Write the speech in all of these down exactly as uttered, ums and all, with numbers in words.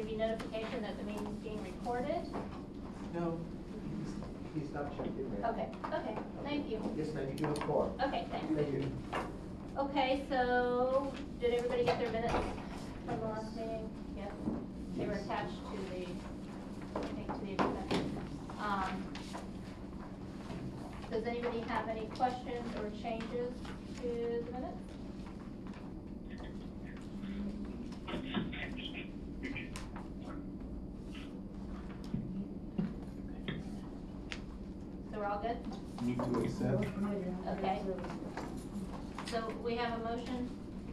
give you notification that the meeting's being recorded? No, he's, he's not checked in there. Okay, okay, thank you. Yes, ma'am, you do have four. Okay, thanks. Thank you. Okay, so did everybody get their minutes from the last meeting? Yes. They were attached to the, I think, to the agenda. Um, does anybody have any questions or changes to the minutes? So we're all good? Need to accept. Okay. So we have a motion?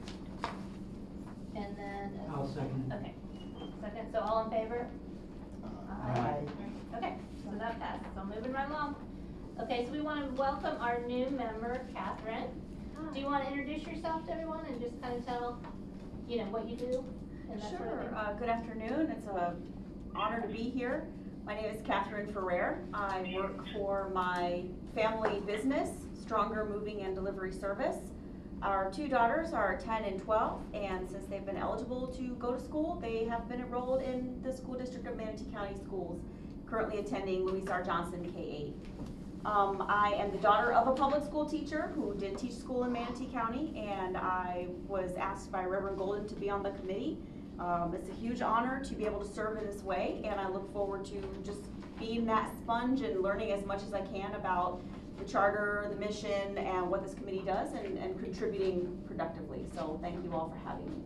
And then? I'll second it. Okay. Second, so all in favor? Aye. Okay, so that passed, so moving right along. Okay, so we want to welcome our new member, Catherine. Do you want to introduce yourself to everyone and just kind of tell, you know, what you do? And that sort of Sure. thing? Uh, good afternoon. It's an honor to be here. My name is Catherine Ferrer. I work for my family business, Stronger Moving and Delivery Service. Our two daughters are ten and twelve, and since they've been eligible to go to school, they have been enrolled in the school district of Manatee County Schools, currently attending Louis R. Johnson K eight. Um, I am the daughter of a public school teacher who did teach school in Manatee County, and I was asked by Reverend Golden to be on the committee. Um, it's a huge honor to be able to serve in this way, and I look forward to just being that sponge and learning as much as I can about the charter, the mission, and what this committee does, and, and contributing productively. So thank you all for having me.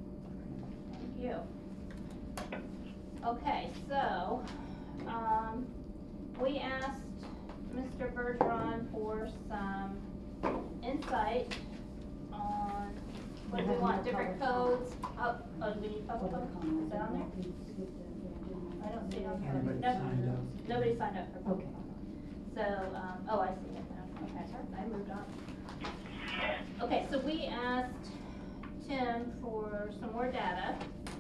Thank you. Okay, so, um, we asked Mister Bergeron for some insight on what do we want, different codes. Oh, oh, do we need public comment? Is that on there? I don't see it on here. Anybody No, signed up? Nobody signed up for public Okay. comment. So, um, oh, I see it now. Okay, I moved on. Okay, so we asked Tim for some more data.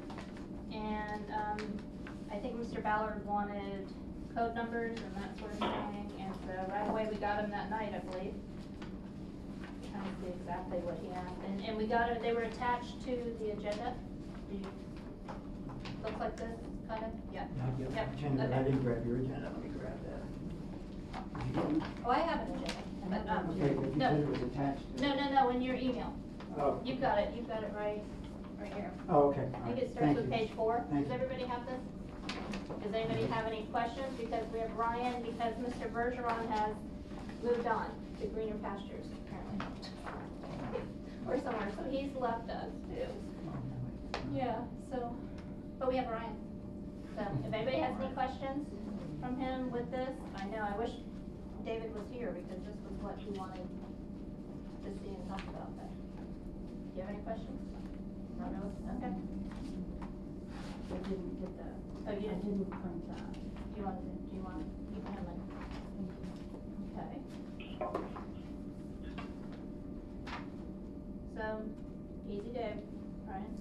And, um, I think Mister Ballard wanted code numbers and that sort of thing. And so right away we got him that night, I believe. Trying to see exactly what he asked. And, and we got it, they were attached to the agenda. Do you, looks like this, kind of? Yeah. Yeah, I get Yep, the agenda, but I okay. didn't grab your agenda, let me grab that. You didn't? Oh, I have an agenda. But, um, Okay, but you no. said it was attached to. No, no, no, in your email. Oh. You've got it, you've got it right, right here. Oh, okay. I all think right. it starts Thank with you. page four. Thank Does you. everybody have this? Does anybody have any questions? Because we have Ryan, because Mister Bergeron has moved on to greener pastures, apparently. Or somewhere, so he's left us too. Yeah, so, but we have Ryan. So if anybody has any questions from him with this, I know, I wish David was here because this was what he wanted to see and talk about, but do you have any questions? No, no, okay. I didn't get that. Oh, you I didn't? didn't print that. Do you want to, do you want, you can have it. Okay. So, easy day, Ryan.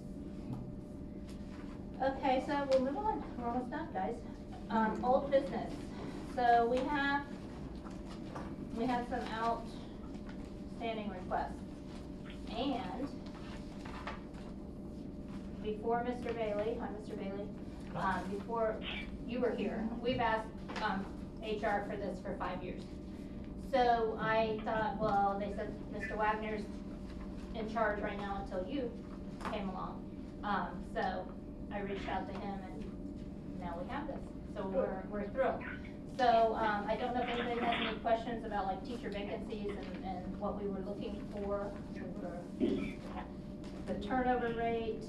Okay, so we'll move on. We're almost done, guys. Um, old business. So we have, we have some outstanding requests. And before Mister Bailey, hi Mister Bailey, um, before you were here, we've asked, um, H R for this for five years. So I thought, well, they said Mister Wagner's in charge right now until you came along. Um, so I reached out to him and now we have this. So we're, we're thrilled. So, um, I don't know if anybody has any questions about like teacher vacancies and, and what we were looking for, for the turnover rate.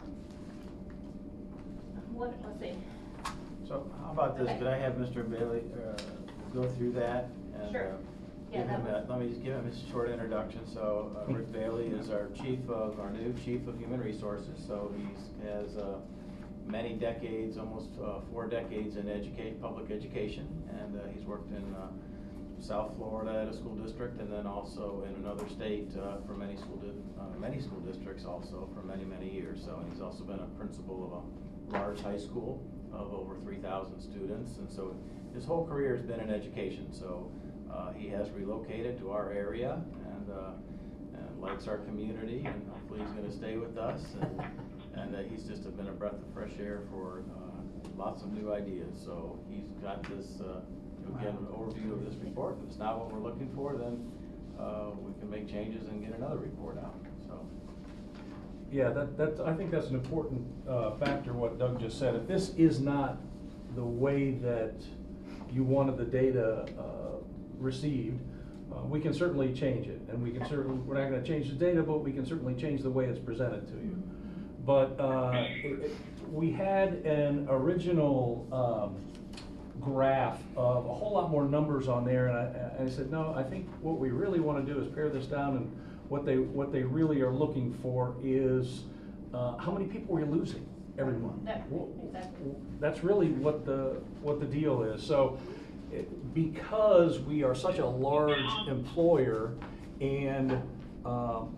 What, let's see. So how about this, Okay. could I have Mister Bailey, uh, go through that? and, Sure. uh, Yeah, give him that a- Let me just give him a short introduction. So uh, Rick Bailey is our chief of, our new chief of human resources. So he's, has, uh, many decades, almost, uh, four decades in educate, public education. And, uh, he's worked in, uh, South Florida at a school district and then also in another state, uh, for many school, di uh, many school districts also for many, many years. So he's also been a principal of a large high school of over three thousand students. And so his whole career has been in education. So, uh, he has relocated to our area and, uh, and likes our community, and hopefully he's gonna stay with us. And, and uh, he's just been a breath of fresh air for uh, lots of new ideas. So he's got this, uh, again, an overview of this report. If it's not what we're looking for, then uh, we can make changes and get another report out. So. Yeah, that, that, I think that's an important uh, factor, what Doug just said. If this is not the way that you wanted the data uh, received, uh, we can certainly change it. And we can certainly, we're not gonna change the data, but we can certainly change the way it's presented to you. But uh, it, it, we had an original um, graph of a whole lot more numbers on there, and I, I said, no, I think what we really wanna do is pare this down, and what they, what they really are looking for is uh, how many people we're losing every month. That- Well, exactly. That's really what the, what the deal is. So, it- because we are such a large employer and um,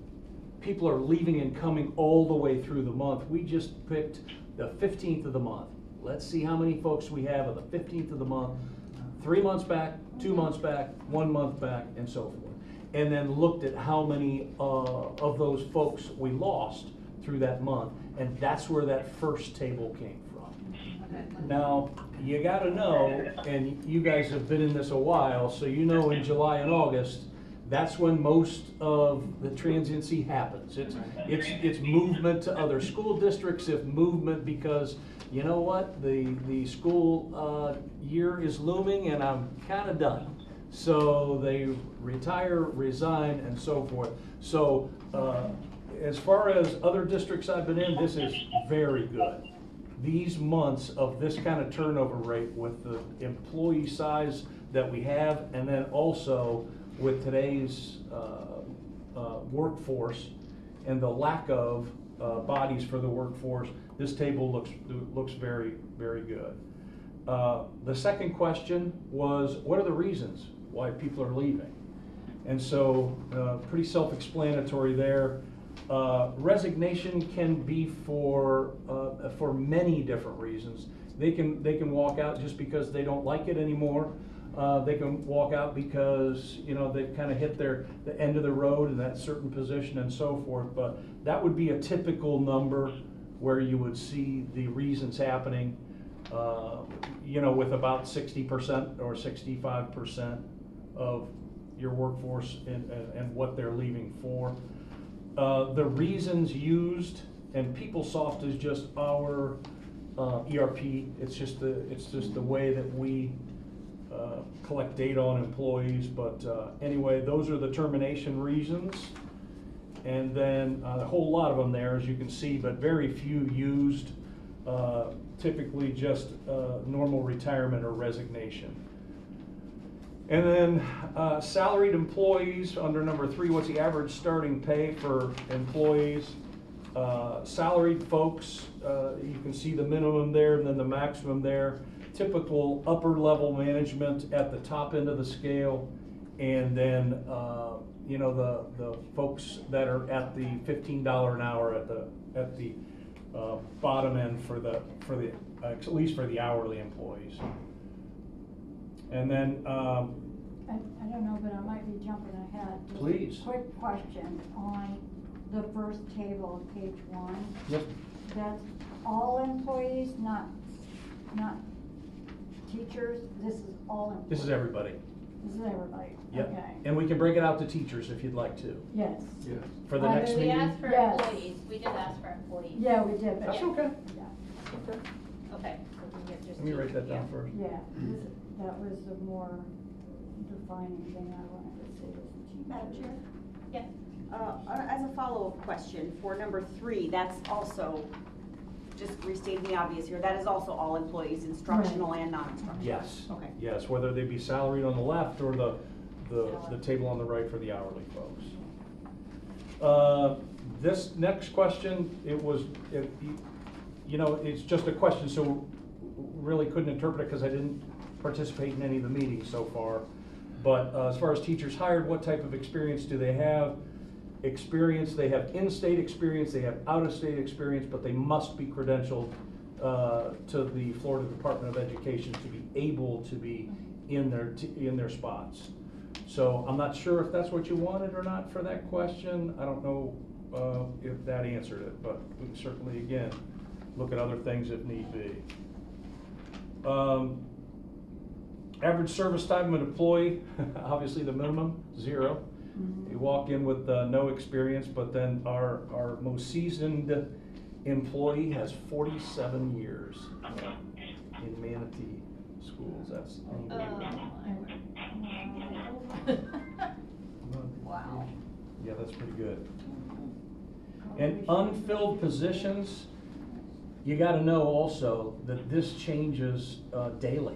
people are leaving and coming all the way through the month, we just picked the fifteenth of the month. Let's see how many folks we have on the fifteenth of the month, three months back, two months back, one month back, and so forth. And then looked at how many uh, of those folks we lost through that month, and that's where that first table came from. Now, you gotta know, and you guys have been in this a while, so you know in July and August, that's when most of the transiency happens. It's, it's, it's movement to other school districts, if movement because, you know what, the, the school uh, year is looming and I'm kinda done. So they retire, resign, and so forth. So uh, as far as other districts I've been in, this is very good. These months of this kind of turnover rate with the employee size that we have, and then also with today's uh, uh, workforce and the lack of uh, bodies for the workforce, this table looks, looks very, very good. Uh, the second question was, what are the reasons why people are leaving? And so, uh, pretty self-explanatory there. Uh, resignation can be for uh, for many different reasons. They can they can walk out just because they don't like it anymore. Uh, they can walk out because you know they've kind of hit their the end of the road in that certain position and so forth. But that would be a typical number where you would see the reasons happening. Uh, you know, with about sixty percent or sixty-five percent of your workforce and, and, and what they're leaving for. Uh, the reasons used, and PeopleSoft is just our uh, E R P. It's just the it's just the way that we uh, collect data on employees. But uh, anyway, those are the termination reasons, and then uh, a whole lot of them there, as you can see, but very few used. Uh, typically, just uh, normal retirement or resignation. And then uh, salaried employees, under number three, what's the average starting pay for employees? Uh, salaried folks, uh, you can see the minimum there and then the maximum there. Typical upper level management at the top end of the scale. And then, uh, you know, the, the folks that are at the fifteen dollars an hour at the, at the uh, bottom end for the, for the, uh, at least for the hourly employees. And then, um, I, I don't know, but I might be jumping ahead. Just a Please. Quick question on the first table, page one. Yep. That's all employees, not, not teachers? This is all employees? This is everybody. This is everybody? Yep. Okay. And we can break it out to teachers if you'd like to. Yes. Yes. For the Uh, next We meeting. asked for Yes. employees, we did ask for employees. Yeah, we did, but. That's okay. Yeah, Okay. Okay, so we get just. Let me write that down yeah. first. yeah, this- that was the more defining thing I wanted to say was the teachers. Madam Chair? Yeah. Uh, as a follow-up question, for number three, that's also, just restating the obvious here, that is also all employees, instructional and non-instructional? Yes. Okay. Yes, whether they be salaried on the left or the, the, the table on the right for the hourly folks. Uh, this next question, it was, it, you know, it's just a question, so really couldn't interpret it because I didn't participate in any of the meetings so far. But uh, as far as teachers hired, what type of experience do they have? Experience, they have in-state experience, they have out-of-state experience, but they must be credentialed uh, to the Florida Department of Education to be able to be in their, t in their spots. So I'm not sure if that's what you wanted or not for that question. I don't know uh, if that answered it, but we can certainly, again, look at other things if need be. Um, Average service time of an employee, obviously the minimum, zero. You walk in with uh, no experience, but then our, our most seasoned employee has forty-seven years uh, in Manatee schools. That's Oh, unbelievable. Wow. Yeah, that's pretty good. And unfilled positions, you gotta know also that this changes uh, daily.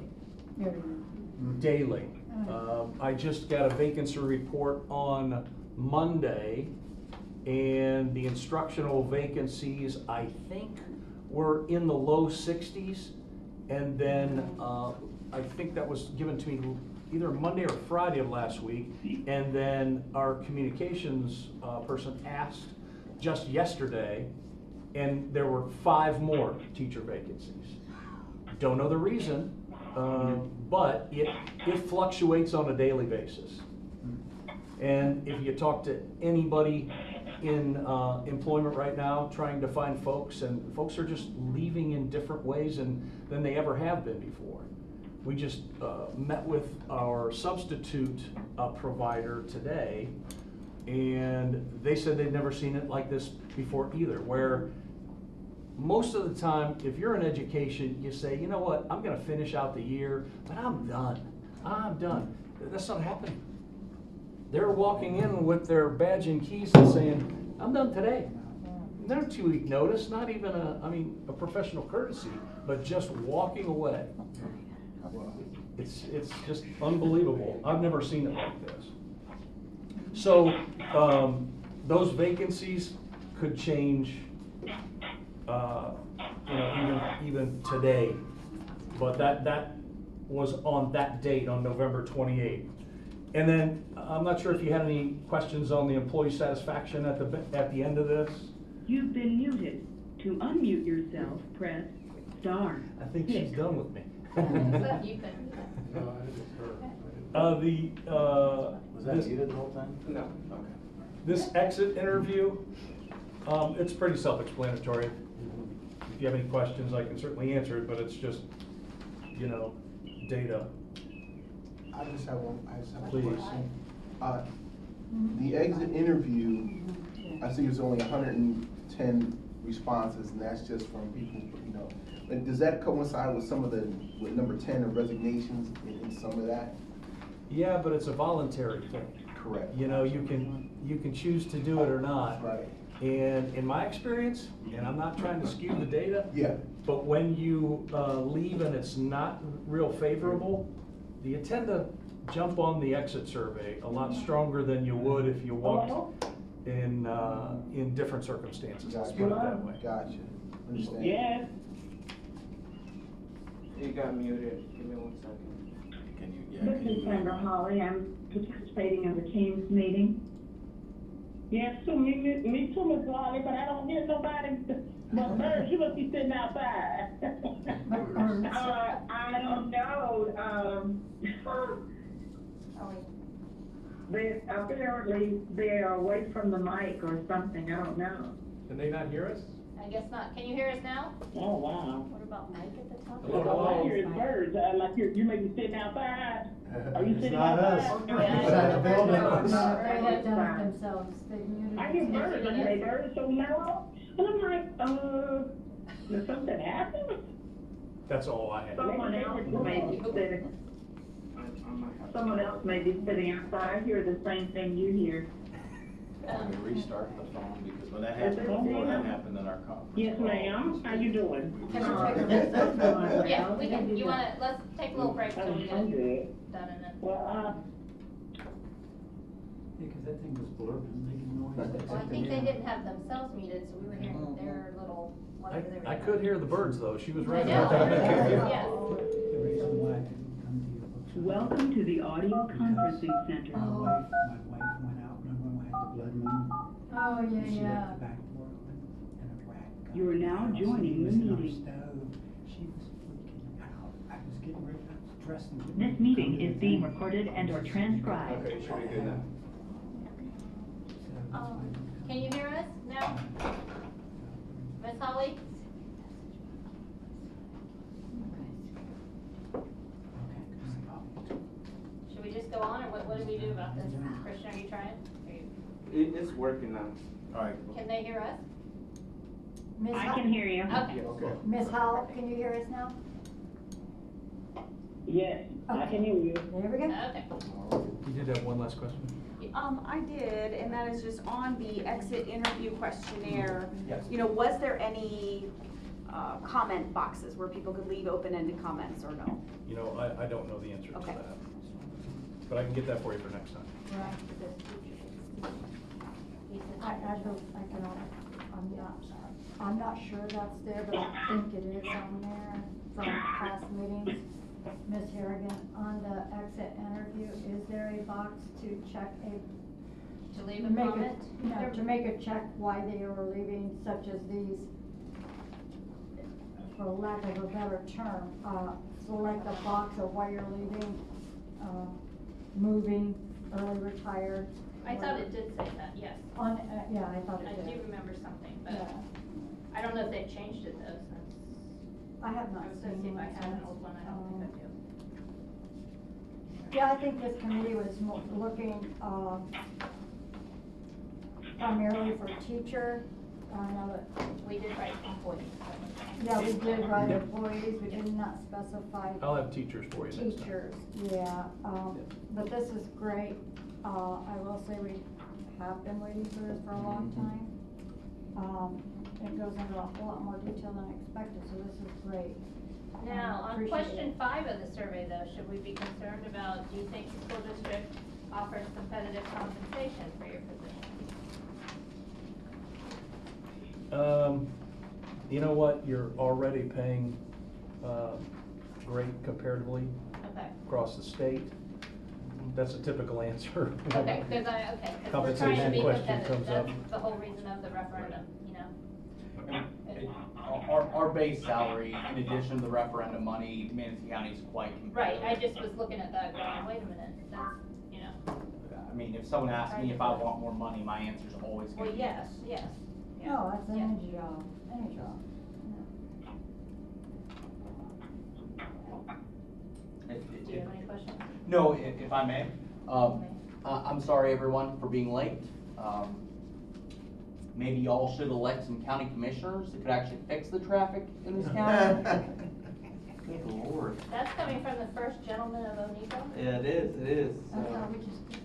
Daily. Uh, I just got a vacancy report on Monday, and the instructional vacancies, I think, were in the low sixties. And then, uh, I think that was given to me either Monday or Friday of last week. And then our communications uh, person asked just yesterday, and there were five more teacher vacancies. Don't know the reason, uh, but it, it fluctuates on a daily basis. And if you talk to anybody in uh, employment right now, trying to find folks, and folks are just leaving in different ways than, than they ever have been before. We just uh, met with our substitute uh, provider today, and they said they'd never seen it like this before either, where most of the time, if you're in education, you say, you know what, I'm gonna finish out the year, but I'm done. I'm done. That's not happening. They're walking in with their badge and keys and saying, I'm done today. No two-week notice, not even a, I mean, a professional courtesy, but just walking away. It's, it's just unbelievable. I've never seen it like this. So, um, those vacancies could change, uh, you know, even, even today. But that, that was on that date, on November twenty-eighth. And then, I'm not sure if you had any questions on the employee satisfaction at the, at the end of this? You've been muted. To unmute yourself, press star. I think she's done with me. You can. No, I just heard. Uh, the, uh. Was that this- muted the whole time? No. Okay. This exit interview, um, it's pretty self-explanatory. If you have any questions, I can certainly answer it, but it's just, you know, data. I just have one, I just have a Please. question. Uh, the exit interview, I see it's only hundred and ten responses, and that's just from people, you know. But does that coincide with some of the, with number ten of resignations in, in some of that? Yeah, but it's a voluntary thing. Correct. You know, you can, you can choose to do it or not. Right. And in my experience, and I'm not trying to skew the data, Yeah. but when you uh, leave and it's not real favorable, you tend to jump on the exit survey a lot stronger than you would if you walked in, uh, in different circumstances, let's put it that way. Gotcha. Understand. Yes. You got muted. Give me one second. Can you, yeah, can This is you? Sandra Holly. I'm participating in the Teams meeting. Yes, so me, me, me too, Miss Lolly, but I don't hear nobody. But Bird, you must be sitting outside. Uh, I don't know, um, they, apparently they're away from the mic or something, I don't know. Can they not hear us? I guess not. Can you hear us now? Oh, wow. What about Mike at the top? Look, all I hear is birds, uh, like you, you may be sitting outside. Are you It's sitting not us. outside? Yeah, Inside the building. They've done it themselves, they've muted. I hear birds, I hear birds so mellow, and I'm like, uh, did something happen? That's all I had. Someone else may be sitting, someone else may be sitting outside, I hear the same thing you hear. Can we restart the phone, because when that happened before, that happened in our conference. Yes, ma'am, how you doing? Can we Yeah, we can, you wanna, let's take a little break till we get I'm it good. done and then. Well, uh, Yeah, cause that thing was blurring, making noise. Well, I think they didn't have themselves muted, so we were hearing their little, I, whatever they were. I could hear the birds though, she was I right know, about that. yeah. The reason why I couldn't come to your book. welcome to the audio conferencing center. My wife, my wife went out, remember when I had the blood moon? Oh, yeah, She yeah. left the back door open and a rat got You are in the now house, and joining he the was in our meeting. stove. She was freaking out. I was getting ready, I was dressed and getting This ready to meeting come to is the being thing. recorded and or transcribed. Okay, should we do that? So that's Um, why I didn't come. Can you hear us now? Miss Holly? Should we just go on, or what, what do we do about this? Christian, are you trying? Are you, It, it's working now. All right. can they hear us? Miss I Hol- can hear you. Okay. Okay. Miss Howell, can you hear us now? Yes, I can hear you. There we go. Okay. You did have one last question? Um, I did, and that is just on the exit interview questionnaire. Yes. You know, was there any, uh, comment boxes where people could leave open-ended comments or no? You know, I, I don't know the answer to Okay. that. But I can get that for you for next time. Right. I, I don't, I can, I'm not, I'm not sure that's there, but I think it is on there from past meetings. Miss Harrigan, on the exit interview, is there a box to check a, To leave to a make comment? a, no, to make a check why they are leaving, such as these, for lack of a better term, uh, select a box of why you're leaving, uh, moving, early retired. I thought it did say that, yes. On, uh, yeah, I thought I it do did. remember something, but Yeah, I don't know if they've changed it though since. I have I not was gonna see seen if I one have an since, old one, I don't think I um, do. Yeah, I think this committee was mo- looking, um, primarily for teacher, I know that, We did write employees. yeah, we did write Yep. employees, we did not specify I'll have teachers for you next time. teachers, yeah, um, but this is great. Uh, I will say we have been waiting for this for a long Mhm. time. Um, it goes into a whole lot more detail than expected, so this is great. Now, Um, on appreciate question it. five of the survey though, should we be concerned about, do you think the school district offers competitive compensation for your position? Um, you know what, you're already paying, uh, great comparatively Okay. across the state. That's a typical answer. Okay, because I, okay, because we're trying to Compensation be question competitive, comes up. that's the whole reason of the referendum, you know? It- Our, our base salary, in addition to the referendum money, Manatee County is quite Right, competitive. I just was looking at that going, wait a minute, that's, you know, I mean, if someone asks me if I want more money, my answer's always gonna well, be yes, yes. yes. yeah, No, that's yeah. any job, any job. If- if- Do you have any questions? No, if, if I may, um, Okay. uh, I'm sorry everyone for being late. Um, maybe y'all should elect some county commissioners that could actually fix the traffic in this county. Good lord. That's coming from the first gentleman of Oneto? Yeah, it is, it is. That's so. how we just.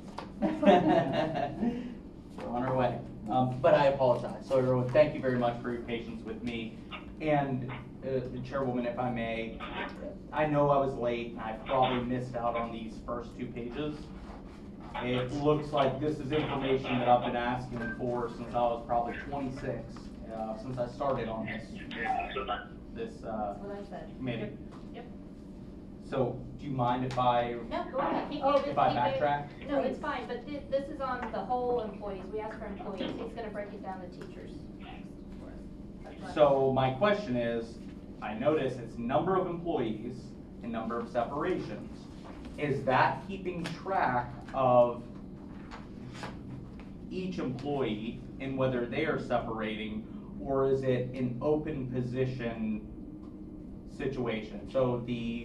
We're on our way. Um, but I apologize. So everyone, thank you very much for your patience with me. And, uh, the chairwoman, if I may, I know I was late and I probably missed out on these first two pages. It looks like this is information that I've been asking for since I was probably twenty-six, uh, since I started on this, this, uh, That's what I said. committee. Yep. So, do you mind if I, No, go ahead, keep, Oh, keep it, if I keep it. backtrack? No, it's fine, but thi- this is on the whole employees, we asked for employees, he's gonna break it down to teachers next for us. That's what- So my question is, I notice it's number of employees and number of separations. Is that keeping track of each employee and whether they are separating, or is it an open position situation? So the,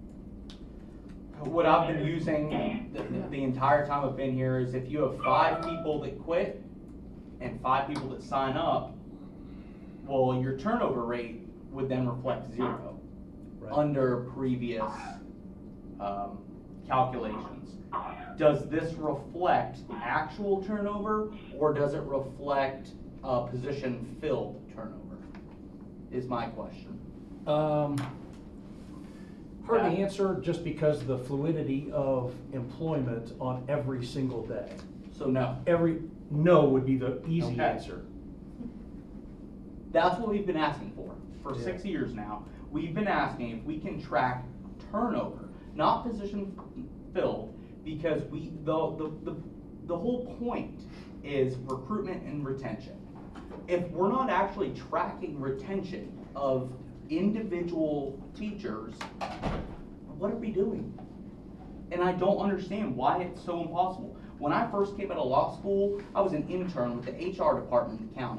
what I've been using the, the entire time I've been here is if you have five people that quit and five people that sign up, well, your turnover rate would then reflect zero Right. under previous um, calculations. Does this reflect actual turnover, or does it reflect uh, position filled turnover? Is my question. Um, hard to Yeah. answer just because of the fluidity of employment on every single day. So no. Every, no would be the easy Okay. answer. That's what we've been asking for, for Yeah. six years now. We've been asking if we can track turnover, not position filled, because we, the, the, the, the whole point is recruitment and retention. If we're not actually tracking retention of individual teachers, what are we doing? And I don't understand why it's so impossible. When I first came out of law school, I was an intern with the H R department in the county.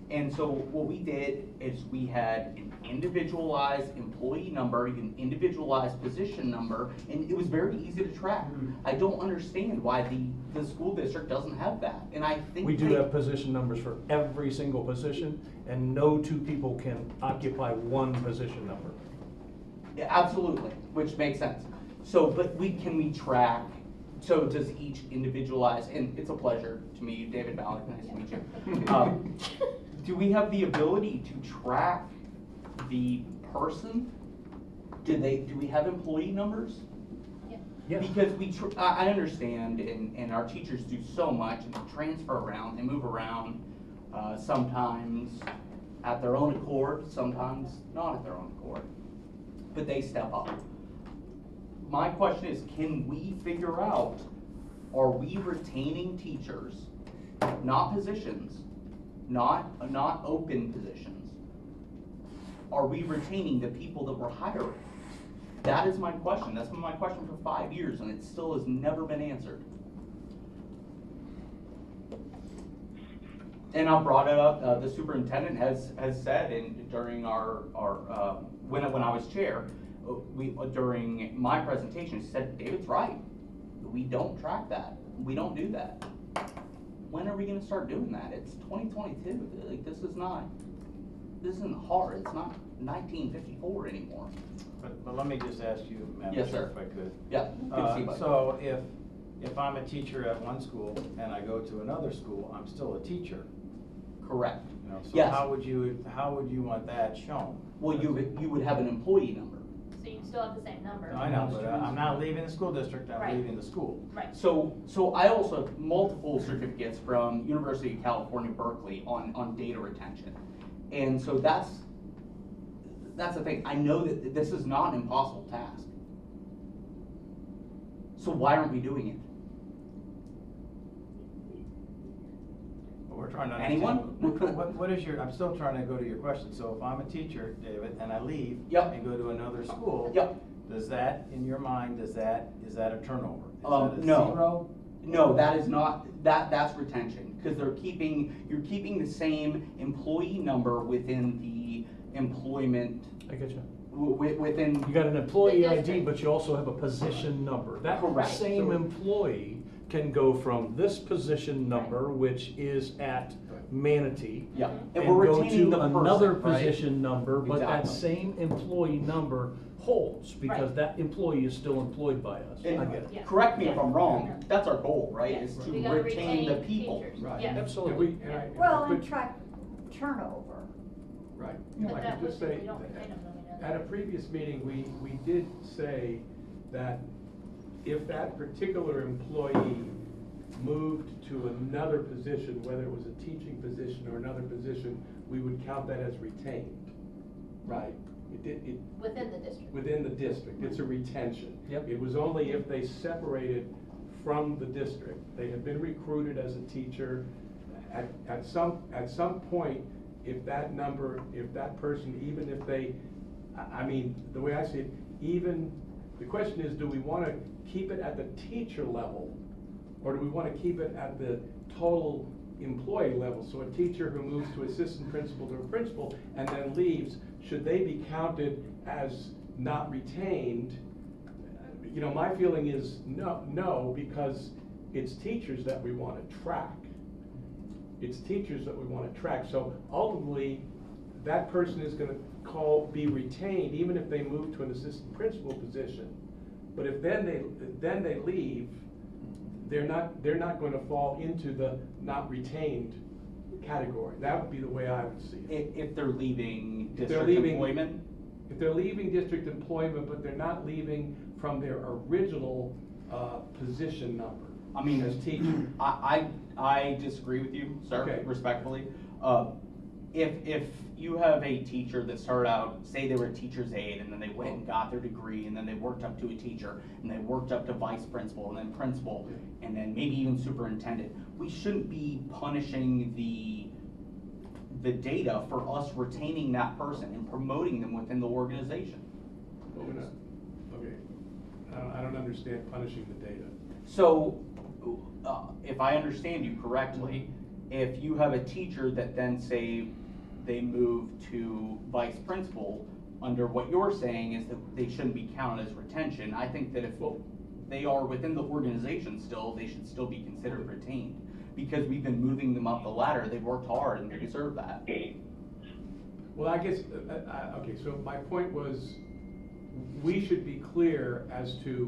And so what we did is we had an individualized employee number, an individualized position number, and it was very easy to track. I don't understand why the, the school district doesn't have that, and I think We do they- have position numbers for every single position, and no two people can occupy one position number. Yeah, absolutely, which makes sense. So, but we, can we track, so does each individualize, and it's a pleasure to meet you, David Ballard, nice to meet you. Um, Do we have the ability to track the person? Do they, do we have employee numbers? Yeah. Yeah. Because we, tr- I, I understand, and, and our teachers do so much, and they transfer around, they move around, uh, sometimes at their own accord, sometimes not at their own accord, but they step up. My question is, can we figure out, are we retaining teachers, not positions, not, not open positions? Are we retaining the people that we're hiring? That is my question. That's been my question for five years, and it still has never been answered. And I brought it up, uh, the superintendent has, has said, and during our, our, uh, when, when I was chair, uh, we, uh, during my presentation, she said, David's right. We don't track that. We don't do that. When are we gonna start doing that? It's twenty twenty-two, like, this is not, this isn't hard, it's not nineteen fifty-four anymore. But, but let me just ask you, Madam Yes, Chair, sir. if I could. Yeah, good to see you, Uh, bud. so if, if I'm a teacher at one school and I go to another school, I'm still a teacher, Correct. you know? So Yes. how would you, how would you want that shown? Well, you would, you would have an employee number. So you still have the same number. I know, but I- I'm not leaving the school district, I'm Right. leaving the school. Right. So, so I also have multiple certificates from University of California, Berkeley on, on data retention. And so that's, that's the thing. I know that this is not an impossible task. So why aren't we doing it? But we're trying to understand. Anyone? What, what is your, I'm still trying to go to your question. So if I'm a teacher, David, and I leave Yep. and go to another school. Yep. Does that, in your mind, does that, is that a turnover? Is Um, that a no. zero? No, that is not, that, that's retention, because they're keeping, you're keeping the same employee number within the employment, I get you. wi- within. You got an employee The I D, district. but you also have a position number. That Correct. same So- employee can go from this position number, which is at Manatee, Yeah, and and we're go retaining to the person, another right? position number, but that Exactly. same employee number holds, because Right. that employee is still employed by us. I And get it. Yeah. correct me if Yeah. I'm wrong, that's our goal, right, Yes. is to We gotta retain the retain people. teachers. Right. Yeah. Absolutely. And I- and I Well, and could- track turnover. Right. But If I that could just would, say, we don't retain them, though, we know at a that. previous meeting, we, we did say that if that particular employee moved to another position, whether it was a teaching position or another position, we would count that as retained, right? It did, it, Within the district. within the district, it's a retention. Yep. It was only if they separated from the district, they had been recruited as a teacher. At, at some, at some point, if that number, if that person, even if they, I, I mean, the way I see it, even, the question is, do we wanna keep it at the teacher level? Or do we wanna keep it at the total employee level? So a teacher who moves to assistant principal to a principal and then leaves, should they be counted as not retained? You know, my feeling is no, no, because it's teachers that we wanna track. It's teachers that we wanna track, so ultimately, that person is gonna call, be retained, even if they move to an assistant principal position. But if then they, then they leave, they're not, they're not gonna fall into the not retained category. That would be the way I would see it. If, if they're leaving If they're district leaving- employment, If they're leaving district employment, but they're not leaving from their original, uh, position number. I mean, As teacher. I, I, I disagree with you, sir, Okay. respectfully. Uh, if, if you have a teacher that started out, say they were a teacher's aide, and then they went and got their degree, and then they worked up to a teacher, and they worked up to vice principal, and then principal, and then maybe even superintendent, we shouldn't be punishing the, the data for us retaining that person and promoting them within the organization. But we're not, okay. I don't, I don't understand punishing the data. So, uh, if I understand you correctly, if you have a teacher that then say they move to vice principal, under what you're saying is that they shouldn't be counted as retention. I think that if they are within the organization still, they should still be considered retained. Because we've been moving them up the ladder, they've worked hard and they deserve that. Well, I guess, uh, uh, okay, so my point was, we should be clear as to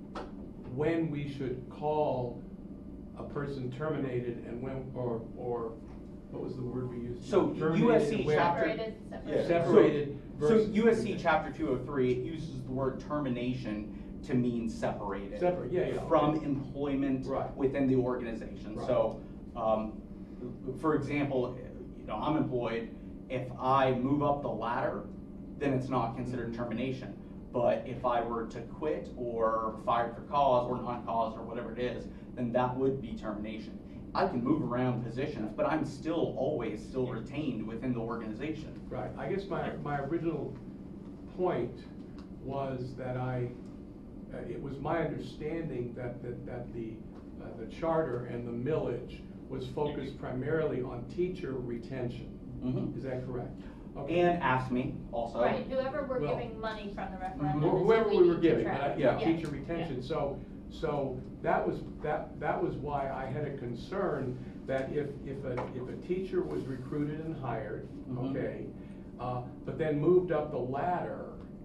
when we should call a person terminated and when, or, or, what was the word we used? So Terminated U S C and when- chapter. Separated, Yeah, separated. separated So versus. U S C chapter two oh three, it uses the word termination to mean separated. Separate, yeah, yeah. From okay. employment Right. within the organization. Right. So, um, for example, you know, I'm employed, if I move up the ladder, then it's not considered termination. But if I were to quit or fired for cause or non-cause or whatever it is, then that would be termination. I can move around positions, but I'm still always still retained within the organization. Right, I guess my, my original point was that I, uh, it was my understanding that, that, that the, uh, the charter and the millage was focused primarily on teacher retention. Mhm. Is that correct? Okay. And ask me also. Right, whoever we're Well, giving money from the referendum. Wh- is who Whoever we were need to giving, track. but I- yeah, Yeah. teacher retention, so, so that was, that, that was why I had a concern that if, if a, if a teacher was recruited and hired, Mhm. okay, uh, but then moved up the ladder,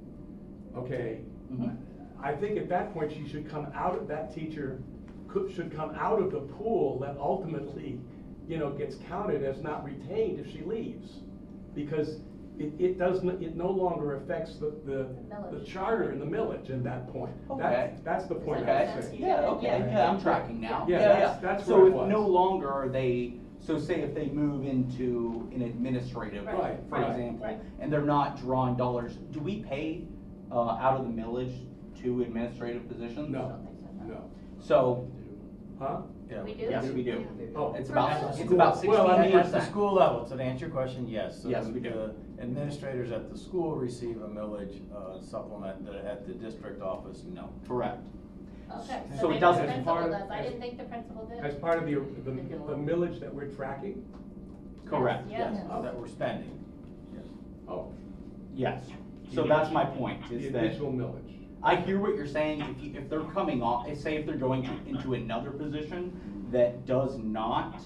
okay, Mhm. I think at that point she should come out of, that teacher could, should come out of the pool that ultimately, you know, gets counted as not retained if she leaves. Because it, it doesn't, it no longer affects the, the, the millage. charter and the millage at that point. Okay. That's, that's the point Okay, I'm saying. yeah, okay, yeah, I'm tracking now. Yeah, that's- that's So where it if was. no longer are they, so say if they move into an administrative, Right, for right, example, right. and they're not drawing dollars, do we pay, uh, out of the millage to administrative positions? No, I don't think so, no. no. So, Huh? We do? yes, we do. Oh. It's For about, millage. it's about sixteen Well, I mean, at the percent. school level, so to answer your question, yes. So Yes, the- we do. The administrators at the school receive a millage uh, supplement, the- at the district office, no. Correct. Okay, So so it maybe the doesn't- principal Part of- does, I as- didn't think the principal did. As part of the, the, the millage that we're tracking? Correct, Yes. yes. Uh, That we're spending, yes. Oh, Yes. So that's my point, the is that. additional millage. I hear what you're saying, if you, if they're coming off, say if they're going to, into another position that does not,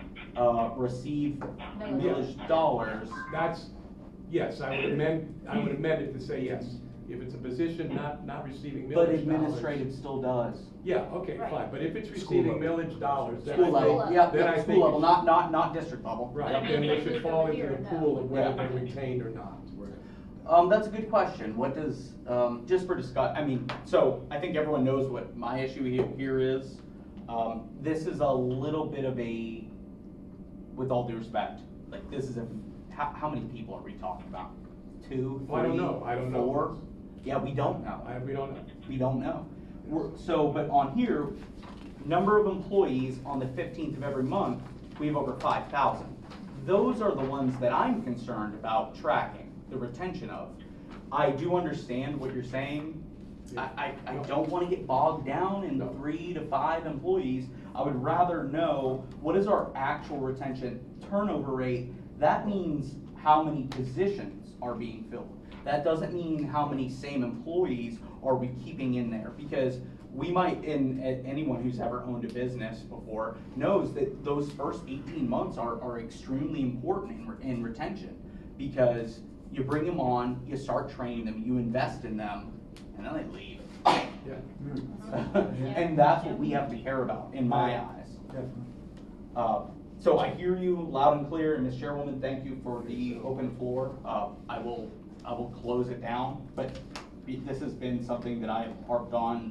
uh, receive millage dollars. That's, yes, I would amend, I would amend it to say yes. If it's a position not, not receiving millage But dollars. administrative still does. Yeah, okay, Right. fine, but if it's School receiving level. millage dollars, then School I level, think, yeah, then I yeah, think. school level, not, not, not district level. Right, But I then mean, they if should it's fall over into here, the no. pool of whether Yeah. they're retained or not. Um, that's a good question. What does, um, just for discuss, I mean, so I think everyone knows what my issue here, here is. Um, this is a little bit of a, with all due respect, like this is a, how, how many people are we talking about? Two, Well, I don't three, know. I don't know. four? Yeah, we don't know. I, we don't know. We don't know. We're, so, but on here, number of employees on the fifteenth of every month, we have over five thousand. Those are the ones that I'm concerned about tracking, the retention of. I do understand what you're saying. I, I, I don't wanna get bogged down in No. three to five employees. I would rather know, what is our actual retention turnover rate? That means how many positions are being filled. That doesn't mean how many same employees are we keeping in there, because we might, in, a- anyone who's ever owned a business before knows that those first eighteen months are, are extremely important in, re- in retention, because you bring them on, you start training them, you invest in them, and then they leave. Yeah. And that's what we have to care about, in my eyes. Uh, So I hear you loud and clear, and Miz Chairwoman, thank you for the open floor. Uh, I will, I will close it down, but this has been something that I've harped on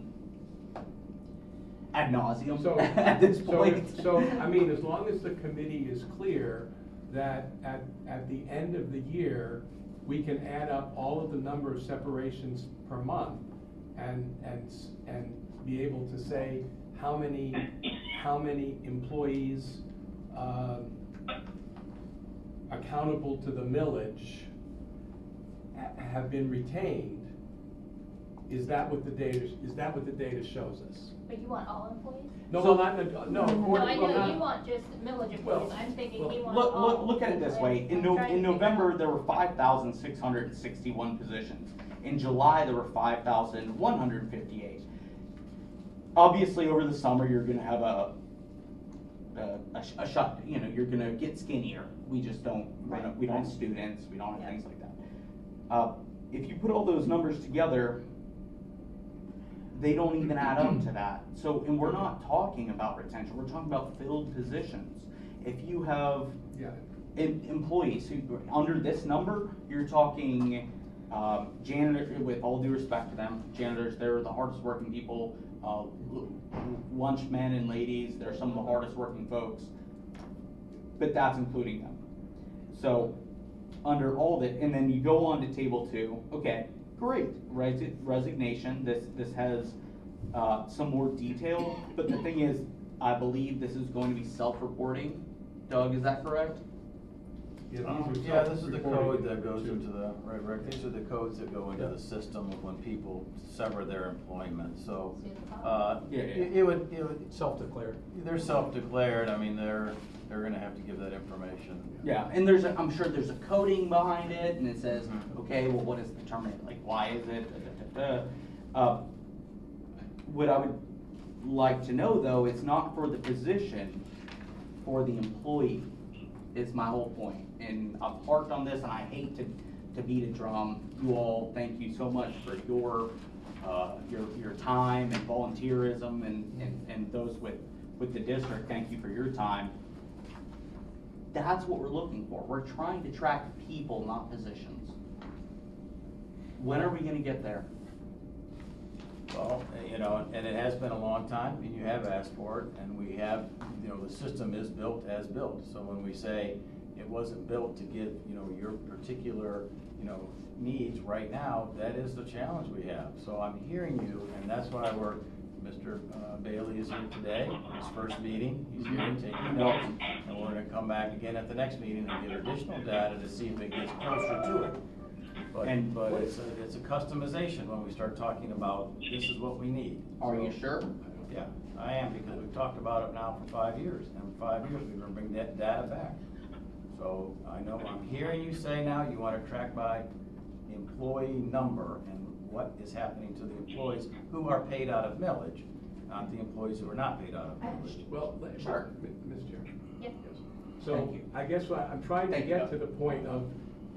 ad nauseum So, at this so, point. so, I mean, as long as the committee is clear that at, at the end of the year, we can add up all of the number of separations per month and, and, s- and be able to say how many, how many employees, um, accountable to the millage ha- have been retained, is that what the data, is that what the data shows us? But you want all employees? No, So- well, not, no. No, according- I well, know not- you want just millage employees, Well, I'm thinking well, he wants Look, all. look, look at it this way, in No, I'm trying in to figure November, out- there were five thousand six hundred sixty-one positions. In July, there were five thousand one hundred fifty-eight. Obviously, over the summer, you're gonna have a, a, a sh- a shut, you know, you're gonna get skinnier. We just don't, we're not- we don't have students, we don't have Yeah. things like that. Uh, if you put all those numbers together, they don't even add up to that. So, and we're not talking about retention, we're talking about filled positions. If you have Yeah. em- employees who, under this number, you're talking, um, janitor, with all due respect to them, janitors, they're the hardest working people, uh, l- lunchmen and ladies, they're some of the hardest working folks, but that's including them. So, under all that, and then you go on to table two, okay, great, Resi- resignation, this, this has, uh, some more detail, but the thing is, I believe this is going to be self-reporting. Doug, is that correct? Yeah, these Um, are Yeah, this is the self-reporting code that goes too. into the, right, Rick, these are the codes that go into Yeah. the system of when people sever their employment, so, See at the top? uh, Yeah, yeah. it, it would, it would, Self-declared. they're self-declared, I mean, they're, they're gonna have to give that information. Yeah, and there's a, I'm sure there's a coding behind it, and it says, Mhm. okay, well, what is the terminate, like, why is it, da, da, da, da. Uh, What I would like to know, though, it's not for the position, for the employee, is my whole point. And I've harped on this, and I hate to, to beat a drum. You all, thank you so much for your, uh, your, your time and volunteerism, and, and, and those with, with the district, thank you for your time. That's what we're looking for. We're trying to track people, not positions. When are we gonna get there? Well, you know, and it has been a long time, and you have asked for it, and we have, you know, the system is built as built. So when we say it wasn't built to give, you know, your particular, you know, needs right now, that is the challenge we have. So I'm hearing you, and that's why we're, Mister uh, Bailey is here today, his first meeting, he's here taking notes, and we're gonna come back again at the next meeting and get additional data to see if it gets closer to it. But, And- but it's a, it's a customization when we start talking about, this is what we need. Are you So- sure? Yeah, I am, because we've talked about it now for five years, and for five years, we're gonna bring that data back. So I know, I'm hearing you say now, you wanna track by employee number and what is happening to the employees who are paid out of millage, not the employees who are not paid out of millage. Well, let- Sure. Miz Chairman. Yep. So, Thank you. I guess what, I'm trying to Thank you, get to Doug. the point of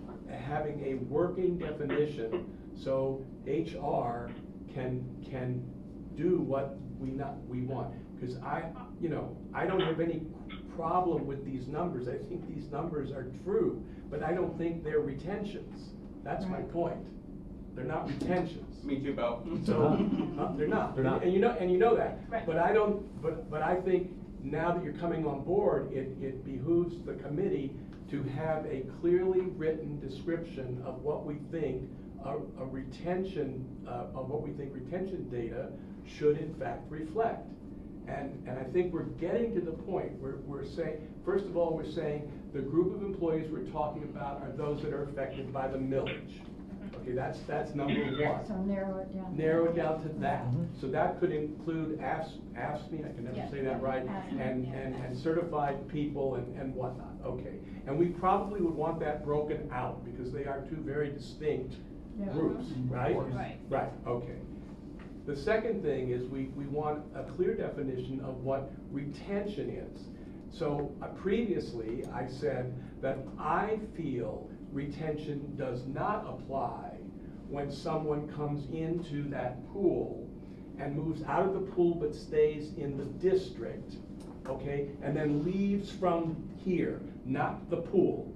having a working definition, so H R can, can do what we not, we want. Cause I, you know, I don't have any problem with these numbers, I think these numbers are true, but I don't think they're retentions, that's my point. They're not retentions. Me too, Bo. So, uh, they're not. They're not. And you know, and you know that. Right. But I don't, but, but I think now that you're coming on board, it, it behooves the committee to have a clearly written description of what we think a, a retention, uh, of what we think retention data should in fact reflect. And, and I think we're getting to the point where we're saying, first of all, we're saying the group of employees we're talking about are those that are affected by the millage. Okay, that's, that's number one. So narrow it down. Narrow it down to that. Mhm. So that could include A F S, A F S M E, I can never Yeah. say that right, A F S M E, and, yeah. and, and certified people and, and whatnot, okay. And we probably would want that broken out, because they are two very distinct Yeah. groups, right? Right. Right, okay. The second thing is we, we want a clear definition of what retention is. So uh, previously, I said that I feel retention does not apply when someone comes into that pool and moves out of the pool but stays in the district, okay? And then leaves from here, not the pool.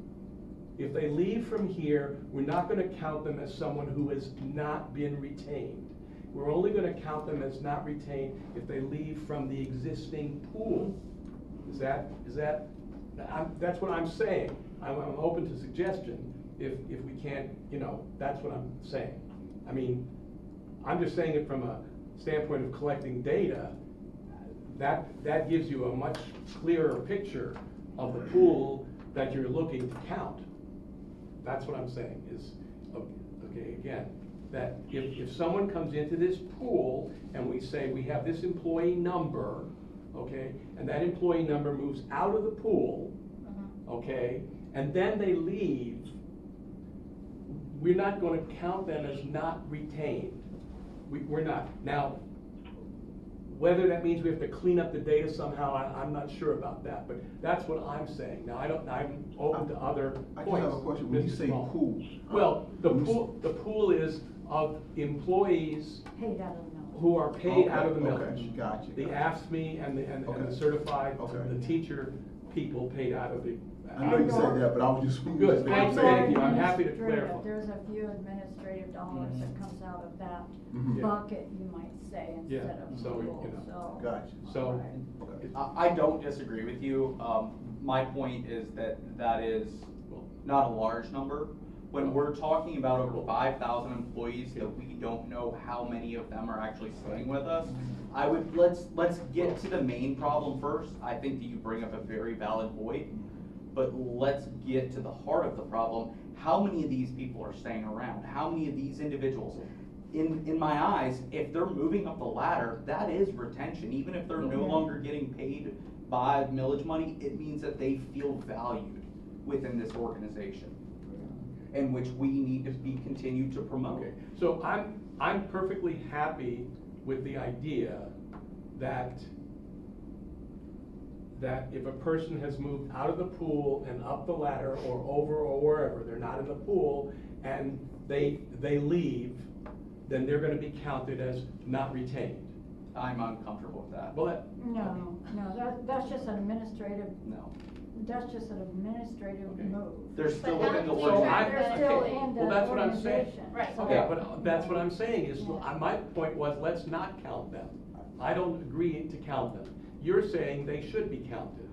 If they leave from here, we're not gonna count them as someone who has not been retained. We're only gonna count them as not retained if they leave from the existing pool. Is that, is that, I'm, that's what I'm saying. I'm, I'm open to suggestion if, if we can't, you know, that's what I'm saying. I mean, I'm just saying it from a standpoint of collecting data. That, that gives you a much clearer picture of the pool that you're looking to count. That's what I'm saying is, okay, again, that if, if someone comes into this pool and we say we have this employee number, okay, and that employee number moves out of the pool, Mhm. okay, and then they leave, we're not gonna count them as not retained. We, we're not. Now, whether that means we have to clean up the data somehow, I, I'm not sure about that, but that's what I'm saying. Now, I don't, I'm open to other I points. just have a question, when you Mister say Small. pool. Well, the when you s- pool, the pool is of employees Paid out of the mill. who are paid out of the Okay, millage. okay, gotcha, The gotcha. A F S M E and the, and and the Okay. certified, Okay. the teacher people paid out of the. I know you said that, but I was just. Good, thank you, thank you, I'm happy to Administrative, clarify. There's a few administrative dollars that comes out of that Mhm. Yeah. bucket, you might say, Yeah, instead of so, you pool, know. so. Gotcha. So, Okay. I, I don't disagree with you. Um, my point is that that is not a large number. When we're talking about over five thousand employees that we don't know how many of them are actually staying with us, I would, let's, let's get to the main problem first. I think that you bring up a very valid point, but let's get to the heart of the problem. How many of these people are staying around? How many of these individuals? In, in my eyes, if they're moving up the ladder, that is retention. Even if they're no Yeah. longer getting paid by millage money, it means that they feel valued within this organization, in which we need to be continued to promote. Okay, so I'm, I'm perfectly happy with the idea that, that if a person has moved out of the pool and up the ladder or over or wherever, they're not in the pool, and they, they leave, then they're gonna be counted as not retained. I'm uncomfortable with that. Well, that, No, no, that, that's just an administrative, No. that's just an administrative Okay. move. They're still But how within the do we So organization. I- track They're still okay, in the well, that's what I'm saying. organization. Right. so- okay, but that's what I'm saying is, Yeah. uh, my point was, let's not count them. I don't agree to count them. You're saying they should be counted.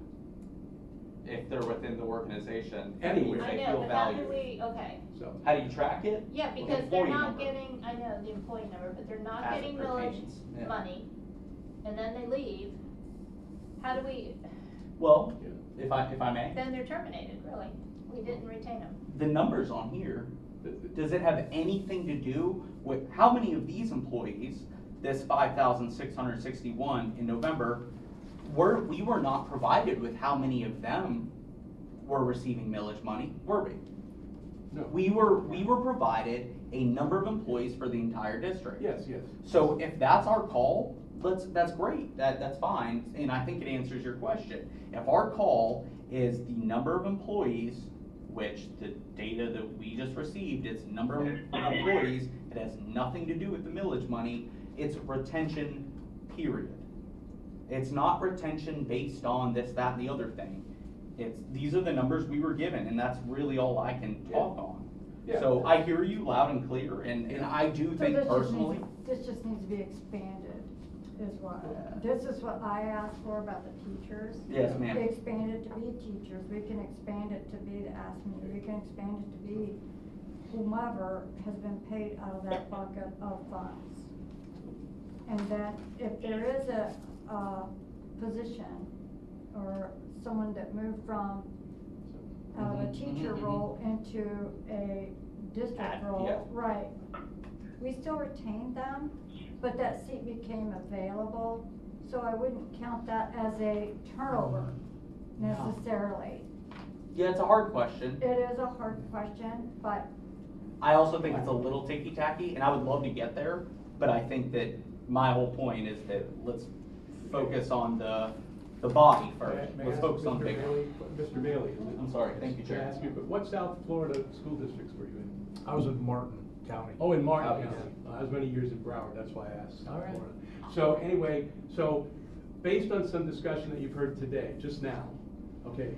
If they're within the organization, Anywhere. I they know, feel but how do valued. we, okay, So, How do you track it? yeah, With because they're employee not number. getting, I know the employee number, but they're not As it getting millage pertains, yeah. money, and then they leave. How do we, Well, Yeah. if I, if I may, then they're terminated, really, we didn't retain them. the numbers on here, does it have anything to do with how many of these employees, this five thousand six hundred sixty-one in November, were, we were not provided with how many of them were receiving millage money, were we? no. We were, we were provided a number of employees for the entire district. Yes, yes. So if that's our call, let's, that's great, that, that's fine, and I think it answers your question. If our call is the number of employees, which the data that we just received, it's number of employees, it has nothing to do with the millage money, it's retention, period. It's not retention based on this, that, and the other thing. It's, these are the numbers we were given, and that's really all I can talk on. Yeah. So I hear you loud and clear, and, and I do So think this just needs- personally, This just needs to be expanded, is what, this is what I asked for about the teachers. yes, ma'am. Expand it to be teachers, we can expand it to be the A S M E, we can expand it to be whomever has been paid out of that bucket of funds. And then if there is a, a position or someone that moved from out of a Mhm, teacher mhm, mhm. role into a district Ad- yeah. role, right. We still retain them, but that seat became available, so I wouldn't count that as a turnover necessarily. Yeah, it's a hard question. It is a hard question, but I also think it's a little ticky-tacky, and I would love to get there, but I think that my whole point is that let's focus on the, the body May I- first. may I Let's ask focus on Mister bigger. Bailey- Mister Bailey. is it- I'm sorry, thank you, May I Chair. ask you, but what South Florida school districts were you in? I was in Martin County. Oh, in Martin Oh, County. yes. I was many years in Broward, that's why I asked South All right. Florida. So anyway, so based on some discussion that you've heard today, just now, okay,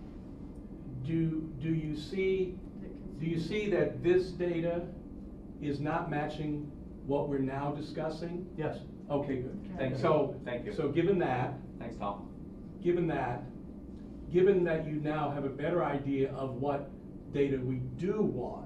do, do you see, do you see that this data is not matching what we're now discussing? Yes. Okay, good. Thank you. So, Thank you. so given that, Thanks, Tom. given that, given that you now have a better idea of what data we do want,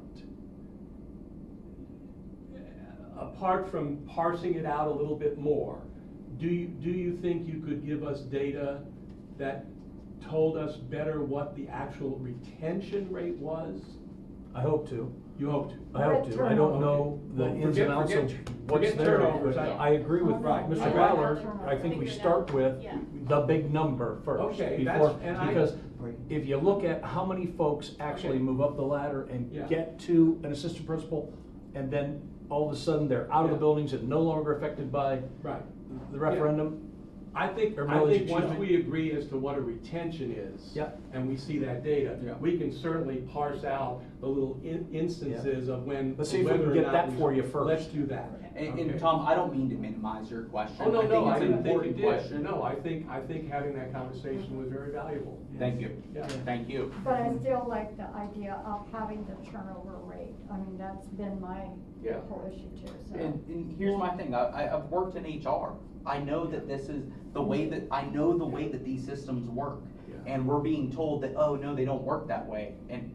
apart from parsing it out a little bit more, do you, do you think you could give us data that told us better what the actual retention rate was? I hope to. You hope to. I hope to, I don't know the Well, ins forget- and outs of forget- what's forget there. turnovers, but I- I agree with Right. Mister Right. Fowler, I think we start with Yeah. the big number first. Okay, that's- before- and I- Because if you look at how many folks actually Okay. move up the ladder and Yeah. get to an assistant principal, and then all of a sudden they're out of the Yeah. buildings and no longer affected by Right. the referendum. I think, Or I millage, think excuse once me. we agree as to what a retention is. Yeah. And we see that data. Yeah. We can certainly parse out the little in- instances of when. Let's see if we can whether or get not that we- for you first. Let's do that. And, Okay. and Tom, I don't mean to minimize your question. Oh, no, no, I think it's an didn't think you important did. question. No, I think, I think having that conversation was very valuable. Thank you. Yeah. Thank you. But I still like the idea of having the turnover rate. I mean, that's been my Yeah. whole issue too, so. And, and here's my thing, I, I- I've worked in H R. I know that this is the way that, I know the way that these systems work. Yeah. And we're being told that, oh, no, they don't work that way. And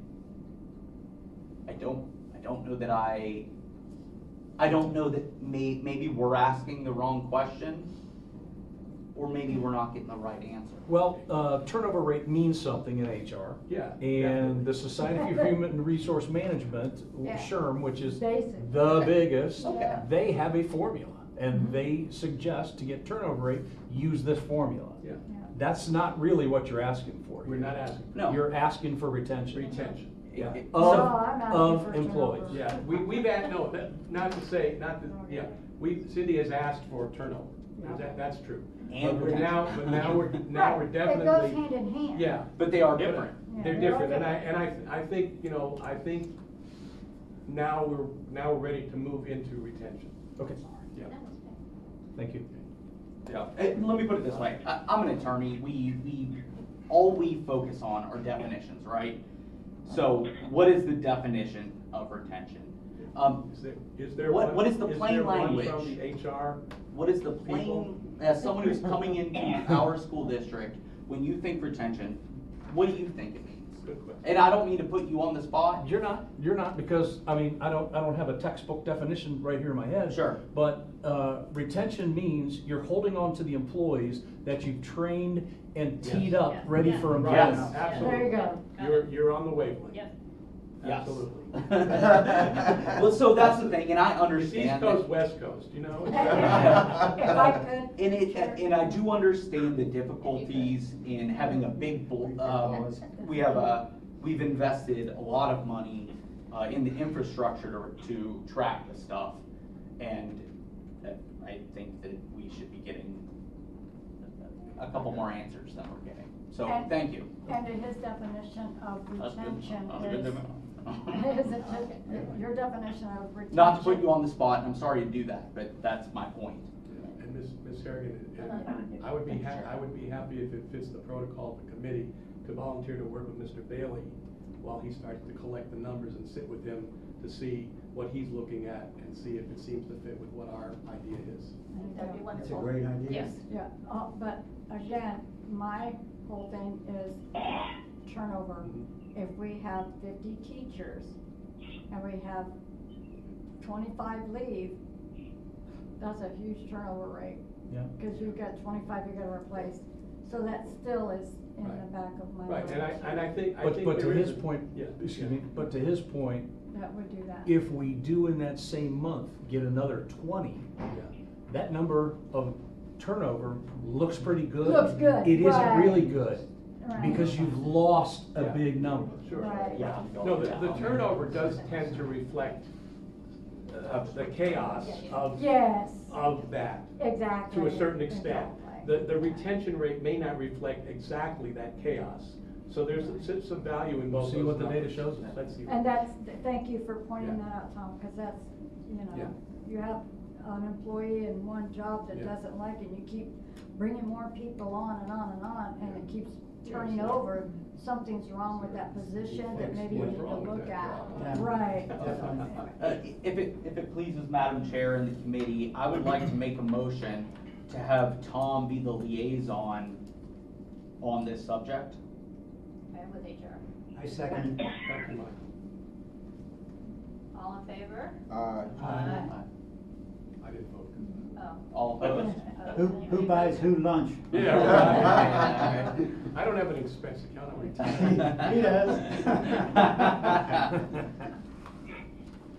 I don't, I don't know that I, I don't know that may, maybe we're asking the wrong question, or maybe we're not getting the right answer. Well, uh, turnover rate means something in H R. Yeah, And the Society for Human Resource Management, Yeah. S H R M, which is Basic. the biggest, Okay. they have a formula. And Mhm. they suggest to get turnover rate, use this formula. yeah. Yeah. That's not really what you're asking for. We're not asking. No. You're asking for retention. Retention. Yeah. Yeah. Of, No, I'm asking of for employees. turnover. Yeah, we, we've had, no, that, not to say, not to, yeah, we, Cindy has asked for turnover. That, that's true. And But we're now, but now we're, now we're Right, definitely. it goes hand in hand. Yeah. But they are different. Yeah. They're different, and I, and I, I think, you know, I think now we're, now we're ready to move into retention. Okay, Yeah. thank you. Yeah, eh, let me put it this way, I, I'm an attorney, we, we, all we focus on are definitions, right? So, what is the definition of retention? Um, Is there, is there What- one? what is the plain there one language? from the H R? what is the People. plain, as someone who's coming into our school district, when you think retention, what do you think it means? Good question. And I don't mean to put you on the spot. You're not, you're not, because, I mean, I don't, I don't have a textbook definition right here in my head. Sure. But, uh, retention means you're holding on to the employees that you've trained and teed Yes. up, Yes. ready Yes. for Right, employment. absolutely. There you go. You're, you're on the wavelength. Yes. Yes. Absolutely. Well, so that's the thing, and I It's East understand Coast, that. West Coast, you know? If I could. And it, Sure. and I do understand the difficulties in having a big, bl- um, we have a, we've invested a lot of money, uh, in the infrastructure to, to track the stuff. And uh, I think that we should be getting a couple more answers than we're getting. So, And- thank you. And in his definition of That's good. retention That was a good is, demo. is it, your definition of retention. Not to put you on the spot, and I'm sorry to do that, but that's my point. And Miz Miz Harrigan, and I would be hap, I would be happy if it fits the protocol of the committee to volunteer to work with Mister Bailey while he starts to collect the numbers and sit with him to see what he's looking at and see if it seems to fit with what our idea is. I think that'd be That's a wonderful. great idea. Yes. Yeah, uh, but again, my whole thing is turnover. Mhm. If we have fifty teachers and we have twenty-five leave, that's a huge turnover rate. Yeah. Cause you've got twenty-five you gotta replace, so that still is in the Right. back of my mind. Right, and I, and I think, I But, think but to there his is a- point, yeah, excuse yeah. me, but to his point, That would do that. if we do in that same month get another twenty, Yeah. that number of turnover looks pretty good. Looks good, It isn't right. really good, Right. because you've lost a Yeah. big number. Sure. Right. Yeah. No, the, the turnover does tend to reflect uh, the chaos of, Yes, of that. exactly. To a certain extent. Exactly. The, the retention rate may not reflect exactly that chaos. So there's some, some value in We'll both see those what the data numbers. shows us. Let's see. And that's, thank you for pointing Yeah. that out, Tom, because that's, you Yeah. know, you have an employee in one job that Yeah. doesn't like it, you keep bringing more people on and on and on, and it keeps turning Yeah. over. Something's wrong with that position that maybe you What's need to wrong with look that at. job? Right. Uh, If it, if it pleases Madam Chair and the committee, I would like to make a motion to have Tom be the liaison on this subject. And with H R. I second. Thank you, Mike. All in favor? Uh, Aye. I didn't vote. Oh. All opposed? Who, who buys who lunch? Yeah, right. I don't have an expense account, I'm retired. He does.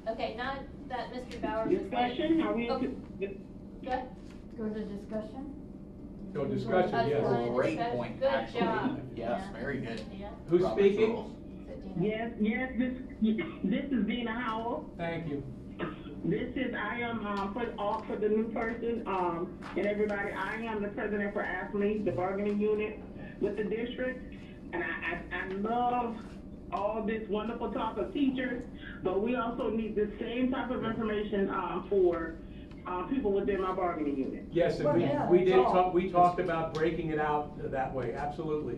Okay, now that Mister Bowers is. Discussion, are we, Oh. into- Good. Go to discussion? No discussion, Uh, yes. Good Great discussion. point, Good actually. job. Yes, Yeah. very good. Yeah. Who's Robert's speaking? rules. Dina. yes, yes, this, this is Dina Howell. Thank you. This is, I am, um, for, all, for the new person, um, and everybody, I am the president for A F M E, the bargaining unit with the district. And I, I, I love all this wonderful talk of teachers, but we also need the same type of information, um, for, uh, people within my bargaining unit. Yes, and Well, we, yeah, we that's did all. talk, we talked about breaking it out that way, absolutely.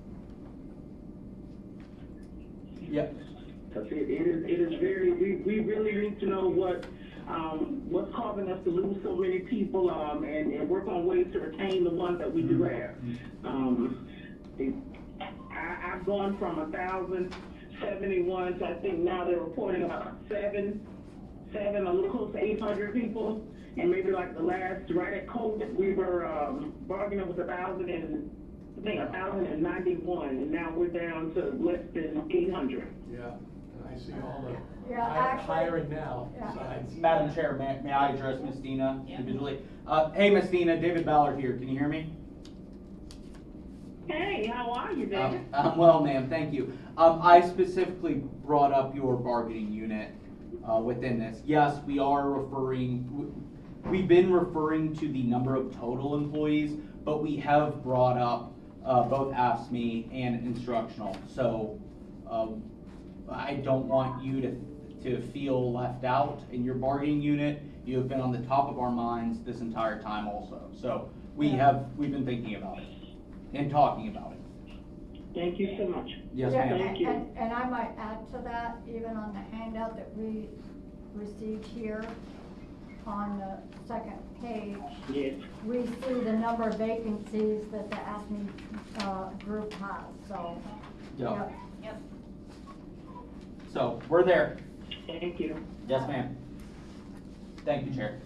Yep. Cause it, it is, it is very, we, we really need to know what, um, what's causing us to lose so many people, um, and, and work on ways to retain the ones that we do have. Um, it, I, I've gone from a thousand seventy-one to I think now they're reporting about seven, seven, a little close to eight hundred people. And maybe like the last, right at COVID, we were, um, bargaining with a thousand and, I think a thousand and ninety-one, and now we're down to less than eight hundred. Yeah, and I see all the Yeah, hi- actually- hiring now. Yeah. besides. Madam Chair, may, may I address Miss Dina individually? Uh, hey, Miss Dina, David Ballard here, can you hear me? Hey, how are you, David? Um, um, well, ma'am, thank you. Um, I specifically brought up your bargaining unit, uh, within this. Yes, we are referring, w- we've been referring to the number of total employees, but we have brought up, uh, both A F S M E and instructional. So, um, I don't want you to, to feel left out in your bargaining unit. You have been on the top of our minds this entire time also. So, we have, we've been thinking about it and talking about it. Thank you so much. Yes, Yeah, ma'am. Thank you. And, and I might add to that, even on the handout that we received here, on the second page, Yes. we see the number of vacancies that the A F M E, uh, group has, so. Yeah. Yep. So, we're there. Thank you. Yes, ma'am. Thank you, Chair.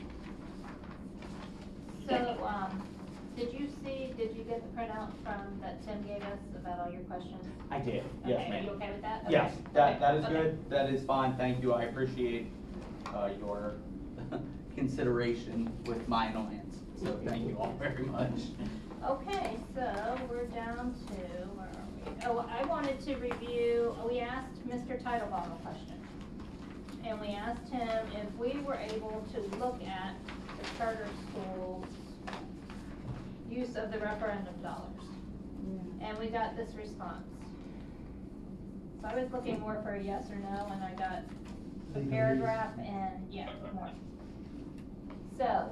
So, um, did you see, did you get the printout from, that Tim gave us about all your questions? I did, yes, Okay, are you ma'am. okay with that? Okay. Yes, that, Okay, that is okay. good, that is fine, thank you, I appreciate, uh, your consideration with my annoyance, so thank you all very much. Okay, so we're down to, where are we? Oh, I wanted to review, we asked Mister Titlebaum a question. And we asked him if we were able to look at the charter school's use of the referendum dollars. And we got this response. So I was looking more for a yes or no, and I got a paragraph and, yeah, more. So,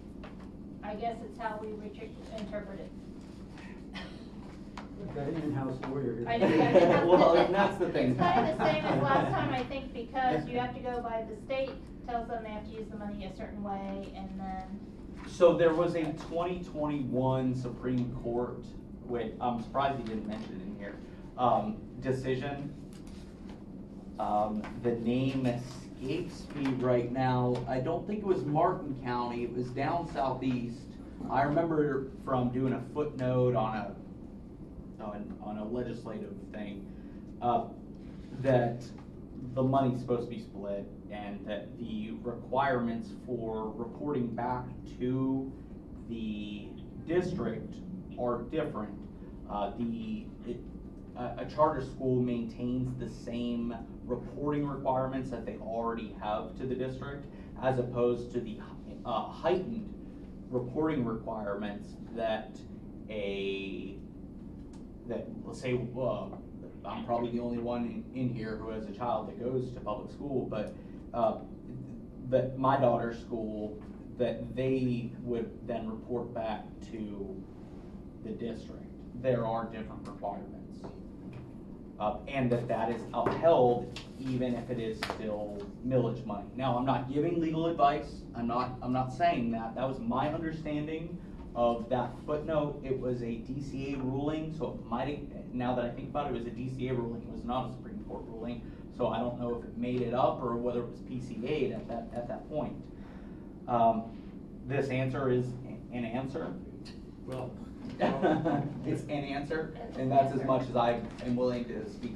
I guess it's how we retri- interpret it. We've got an in-house lawyer here. I know, yeah, it has- Well, and that's the thing. It's kind of the same as last time, I think, because you have to go by the state, tells them they have to use the money a certain way, and then, So there was a twenty twenty-one Supreme Court, which, I'm surprised you didn't mention it in here, um, decision. Um, the name escapes me right now. I don't think it was Martin County, it was down southeast. I remember from doing a footnote on a, on, on a legislative thing, uh, that the money's supposed to be split and that the requirements for reporting back to the district are different. Uh, the, it, a, a charter school maintains the same reporting requirements that they already have to the district, as opposed to the uh, heightened reporting requirements that a, that, let's say, uh, I'm probably the only one in, in here who has a child that goes to public school, but uh, that my daughter's school, that they would then report back to the district. There are different requirements. Uh, and that that is upheld even if it is still millage money. Now, I'm not giving legal advice. I'm not, I'm not saying that. That was my understanding of that footnote. It was a D C A ruling, so it might, now that I think about it, it was a D C A ruling. It was not a Supreme Court ruling. So I don't know if it made it up or whether it was P C A'd at that, at that point. Um, this answer is an answer. Well, It's an answer, and that's as much as I am willing to speak on.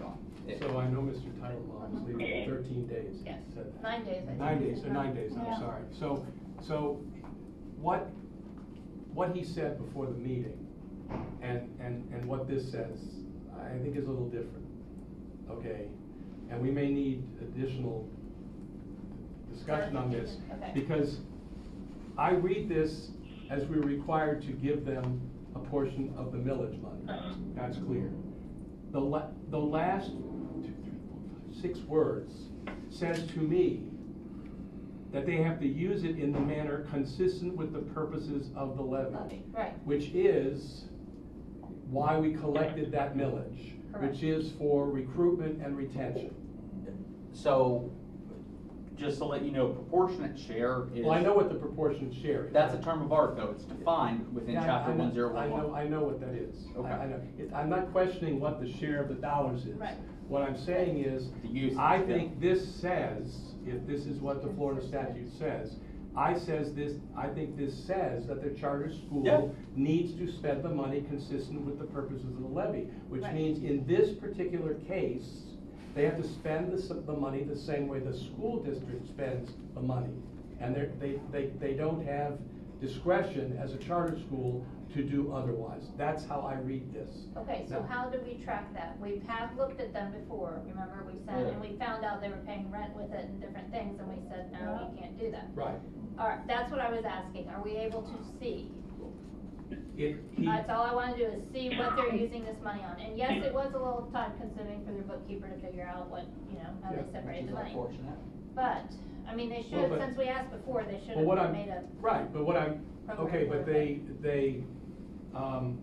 So I know Mister Titlebaum is leaving in thirteen days. Yes, Said that. nine days, I think. Nine days, or nine days, I'm Yeah. sorry. So, so what, what he said before the meeting and, and, and what this says, I think is a little different, okay? And we may need additional discussion on this. Okay. Because I read this as we're required to give them a portion of the millage money. Right. That's clear. The la, the last two, three, four, five, six words says to me that they have to use it in the manner consistent with the purposes of the levy. Levy, right. Which is why we collected that millage, Correct. which is for recruitment and retention. So, just to let you know, proportionate share is. Well, I know what the proportionate share is. That's a term of art, though. It's defined within Yeah, I- chapter I know- one zero I one know, one. I know what that is. Okay. I I know. It- I'm not questioning what the share of the dollars is. Right. What I'm saying is, The usage, I yeah. think this says, if this is what the Florida statute says, I says this, I think this says that the charter Yeah. school needs to spend the money consistent with the purposes of the levy. Which Right. means in this particular case, they have to spend the, s- the money the same way the school district spends the money. And they're, they, they, they don't have discretion as a charter school to do otherwise. That's how I read this. Okay, so Now- how do we track that? We have looked at them before, remember, we said, and we found out they were paying rent with it and different things, and we said, no, you can't do that. Right. All right, that's what I was asking, are we able to see? It, he, That's all I wanna do is see what they're using this money on, and yes, it was a little time consuming for their bookkeeper to figure out what, you know, how Yeah, they separate the money. Unfortunate. But, I mean, they Well, should, but- since we asked before, they should well, what have I'm, made a, right, but what I'm, program okay, for but it. they, they, um,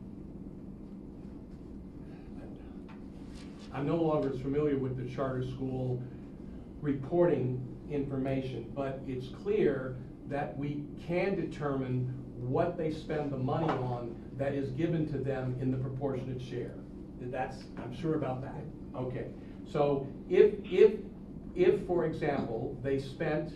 I'm no longer as familiar with the charter school reporting information, but it's clear that we can determine what they spend the money on that is given to them in the proportionate share. That's, I'm sure about that. Okay, so if, if, if, for example, they spent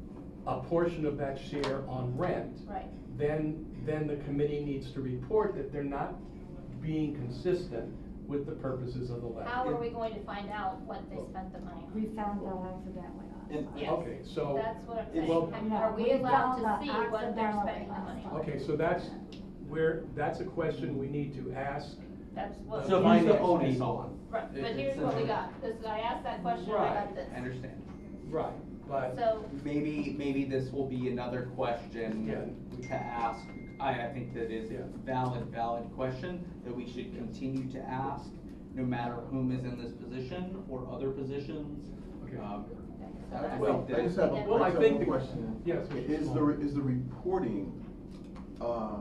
a portion of that share on rent, right, then, then the committee needs to report that they're not being consistent with the purposes of the levy. how are we going to find out what they spent the money on? We found out accidentally And- last Yes. time. Okay, so, That's what I'm It- well- saying, No, are we we allowed found to out see what they're accidentally spending the last money time. on? okay, so that's where, that's a question we need to ask. That's what. So we find the asked. onus people. on. Right, but It- here's it's what we a- got, this, I asked that question, I Right. got this. I understand. Right, but, So, Maybe, maybe this will be another question Yeah. to ask. I, I think that is Yeah. a valid, valid question that we should continue to ask, no matter whom is in this position or other positions. Okay. Um, so I that's. Well, think I just have a, that- Well, I I just think have a the- question. yes, Mister Is the, Small. is the reporting, uh, uh,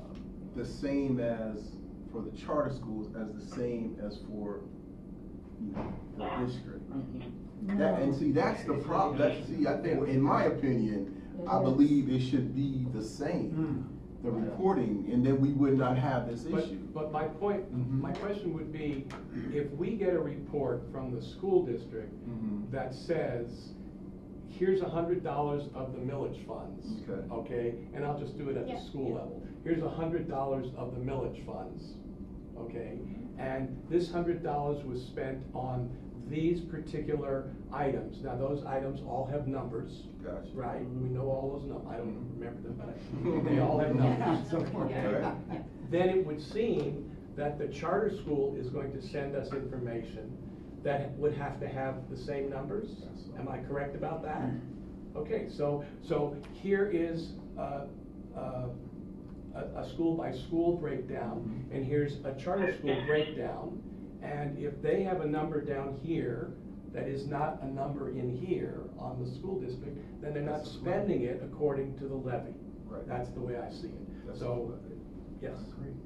the same as, for the charter schools, as the same as for, you know, the district? mhm. That, and see, that's the problem, that, see, I think, in my opinion, I It is. believe it should be the same, the reporting, and then we would not have this issue. But, but my point, Mhm. my question would be, if we get a report from the school district Mhm. that says, here's a hundred dollars of the millage funds. Okay. Okay, and I'll just do it at the Yeah. school level. Here's a hundred dollars of the millage funds, okay? And this hundred dollars was spent on these particular items. Now, those items all have numbers. Gotcha. Right, we know all those numbers, I don't remember them, Mhm. but they all have numbers. Okay. Then it would seem that the charter school is going to send us information that would have to have the same numbers. Am I correct about that? Okay, so, so here is uh, uh, a, a school by school breakdown, and here's a charter school breakdown. And if they have a number down here that is not a number in here on the school district, then they're not spending it according to the levy. Right. That's the way I see it. That's So, what I think. yes.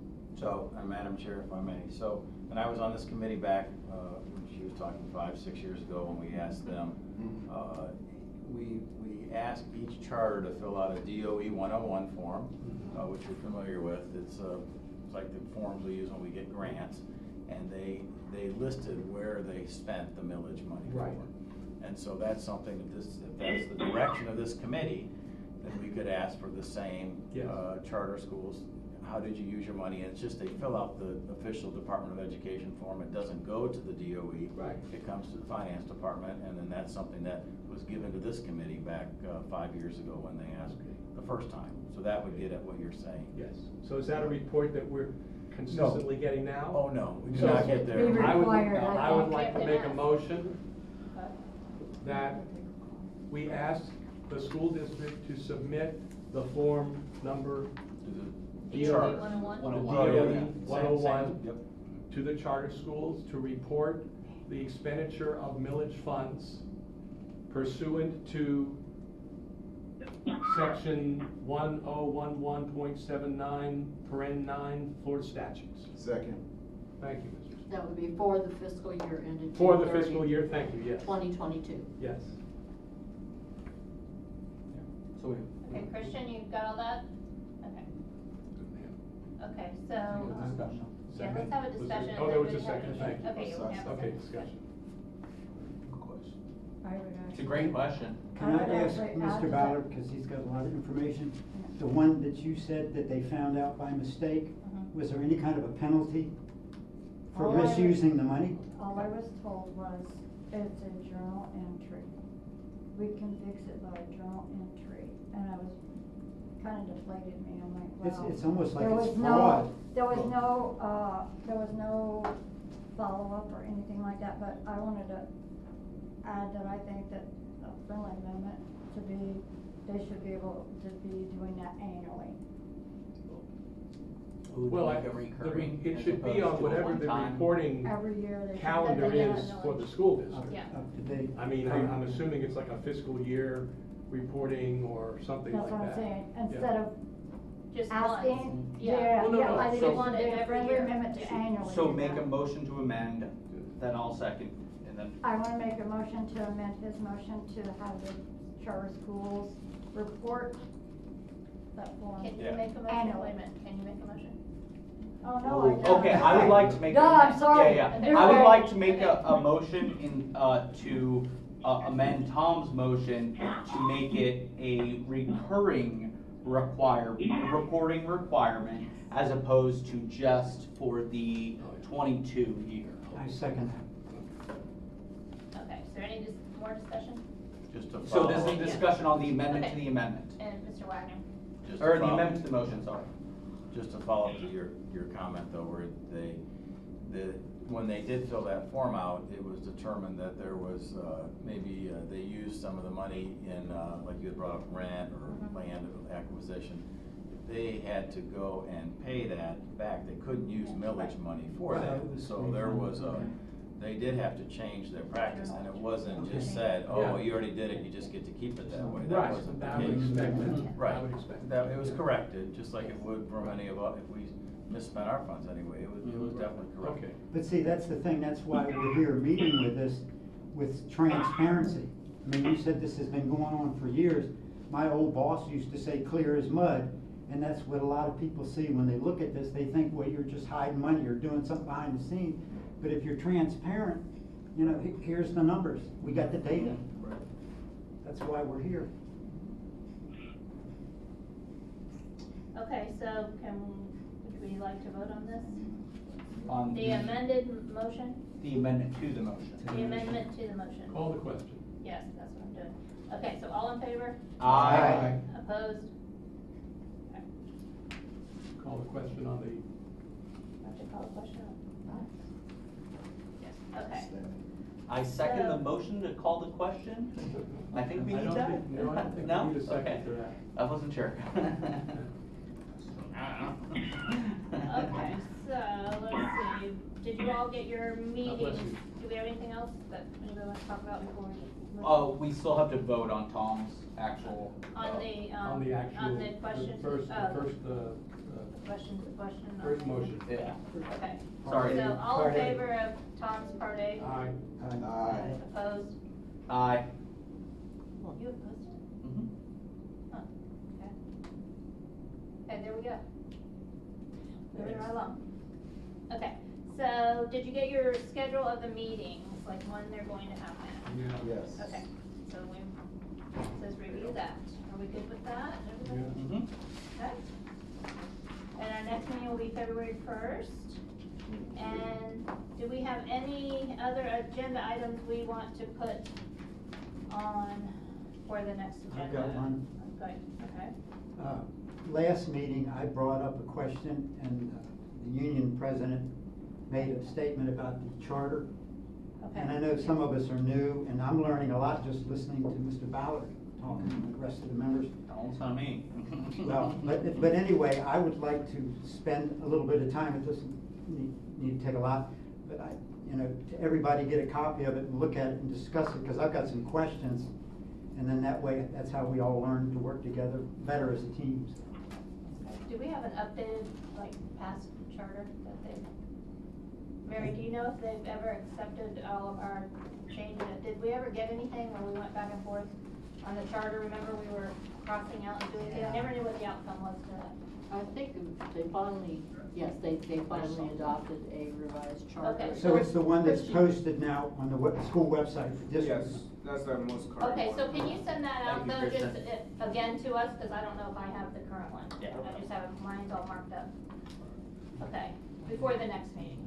So, uh, Madam Chair, if I may, so, when I was on this committee back, uh, when she was talking five, six years ago, when we asked them, Mhm. uh, we, we asked each charter to fill out a D O E one oh one form, uh, which you're familiar with. It's, uh, it's like the forms we use when we get grants, and they, they listed where they spent the millage money for. Right. And so that's something that this, if that's the direction of this committee, then we could ask for the same, Yes. uh, charter schools. how did you use your money? And it's just, they fill out the official Department of Education form. It doesn't go to the D O E. Right. It comes to the finance department, and then that's something that was given to this committee back, uh, five years ago when they asked the first time. So that would get at what you're saying. Yes. So is that a report that we're consistently getting now? Oh, no, we do So- not get there. We I would, require it, I I would think. like to make a motion Uh, that we ask the school district to submit the form number To the D O E charter. one oh one? one oh Oh, one, yeah, yeah. one oh one Same, same, yep. to the charter schools to report the expenditure of millage funds pursuant to section one oh one one point seven nine, paren nine, Florida statutes. Second. Thank you, Mister That would be for the fiscal year ended. For the June thirtieth, fiscal year, thank you, yes. twenty twenty-two. Yes. So we. Okay, Christian, you got all that? Okay. Okay, so, um, Discussion. yeah, let's have a discussion. Oh, there was a Everybody have second, any- thank you. Okay, you have a Okay, second. discussion. I would It's a great question. Can I ask Mister Ballard, because he's got a lot of information, the one that you said that they found out by mistake, Mhm. was there any kind of a penalty for All I was- misusing the money? All I was told was, it's a journal entry. We can fix it by journal entry, and I was, kinda deflated me, I'm like, It's, wow. it's almost like There it's was no, fraud. there was no, uh, there was no follow-up or anything like that, but I wanted to add that I think that a friendly amendment to be, they should be able to be doing that annually. Well, I, Like a the re- recurring it as should be opposed on to a whatever the one-time. reporting Every year they should. calendar that they is have for knowledge. the school Up, district. Yeah. up to date. I mean, I'm, I'm assuming it's like a fiscal year reporting or something like That's that. what I'm saying, Yeah. instead of Just asking, once. yeah, Well, no, yeah, no, I think so- it should be a Every friendly year. amendment to Yeah. annually. So do make that. a motion to amend, then I'll second, and then. I wanna make a motion to amend his motion to have the charter schools report that form. Can you Yeah. make a motion? Annually. Wait a minute, can you make a motion? Oh, no, I don't. Okay, I would like to make. a- Duh, I'm sorry. Yeah, You're yeah, I would right. like to make a, a motion in, uh, to, uh, amend Tom's motion to make it a recurring require, reporting requirement as opposed to just for the twenty-two year. I second that. Okay, is there any dis- more discussion? Just to So follow. this is a Yeah. discussion on the amendment to Okay. the amendment, And Mister Wagner? Just to or the follow- amendment to the motion, sorry. Just to follow up to your, your comment though, where they, the, when they did fill that form out, it was determined that there was, uh, maybe, uh, they used some of the money in, uh, like you had brought up rent or Mhm. land acquisition. They had to go and pay that back. They couldn't use millage money for Right. that. It was So there was a, refunded. they did have to change their practice and it wasn't Okay. just said, oh, Yeah. you already did it, you just get to keep it that way. That Right, wasn't the I would case. expect that. Right, I would expect that, it was corrected, just like it would from any of us, if we misspent our funds anyway, it was, it was Mhm. definitely corrected. Okay. But see, that's the thing, that's why we're here meeting with this, with transparency. I mean, you said this has been going on for years. My old boss used to say clear as mud, and that's what a lot of people see when they look at this. They think, well, you're just hiding money or doing something behind the scenes. But if you're transparent, you know, he- here's the numbers, we got the data. That's why we're here. Okay, so can, would we like to vote on this? On The amended m- motion, The amendment to the motion. the amendment to the motion? Call the question. Yes, that's what I'm doing. Okay, so all in favor? Aye. Opposed? Okay. Call the question on the, Have to call a question? Yes, okay. I second the So- motion to call the question. I think we I need don't that. think- no, I don't think we No? need a second Okay. for that. I wasn't sure. Okay, so let's see, did you all get your meetings? you. Do we have anything else that anybody wants to talk about before we? move Oh, we still have to vote on Tom's actual. On uh, the, um, On the actual, on the the question? first, the uh, first, uh, uh, Question, the question. on first the- motion. Yeah. Okay. Sorry. So all in Part A. favor of Tom's part A? Aye. Aye. Opposed? Aye. You opposed it? Mhm. Huh, okay. Okay, there we go. Moving right along. Okay, so did you get your schedule of the meetings, like when they're going to happen? Yeah. Yes. Okay, so we, it says review that. Are we good with that? Yeah. Everybody? Mhm. Okay. And our next meeting will be February first. And do we have any other agenda items we want to put on for the next agenda? I've got one. Okay, okay. Uh, Last meeting, I brought up a question, and uh, the union president made a statement about the charter. Okay. And I know some of us are new, and I'm learning a lot just listening to Mister Ballard talking to the rest of the members. Don't tell me. Well, but, but anyway, I would like to spend a little bit of time, it doesn't need, need to take a lot, but I, you know, to everybody get a copy of it and look at it and discuss it, because I've got some questions. And then that way, that's how we all learn to work together better as a team. Do we have an updated, like, past charter that they, Mary, do you know if they've ever accepted all of our changes? Did we ever get anything when we went back and forth on the charter? Remember, we were crossing out and doing it? I never knew what the outcome was to that. I think they finally, yes, they, they finally adopted a revised charter. Okay. So it's the one that's posted now on the web, school website for districts? Yes, that's the most current Okay, one. so can you send that out Thank you, though, just Kristen. uh, again to us, cause I don't know if I have the current one. Yeah. I just have, it- mine's all marked up. Okay, before the next meeting.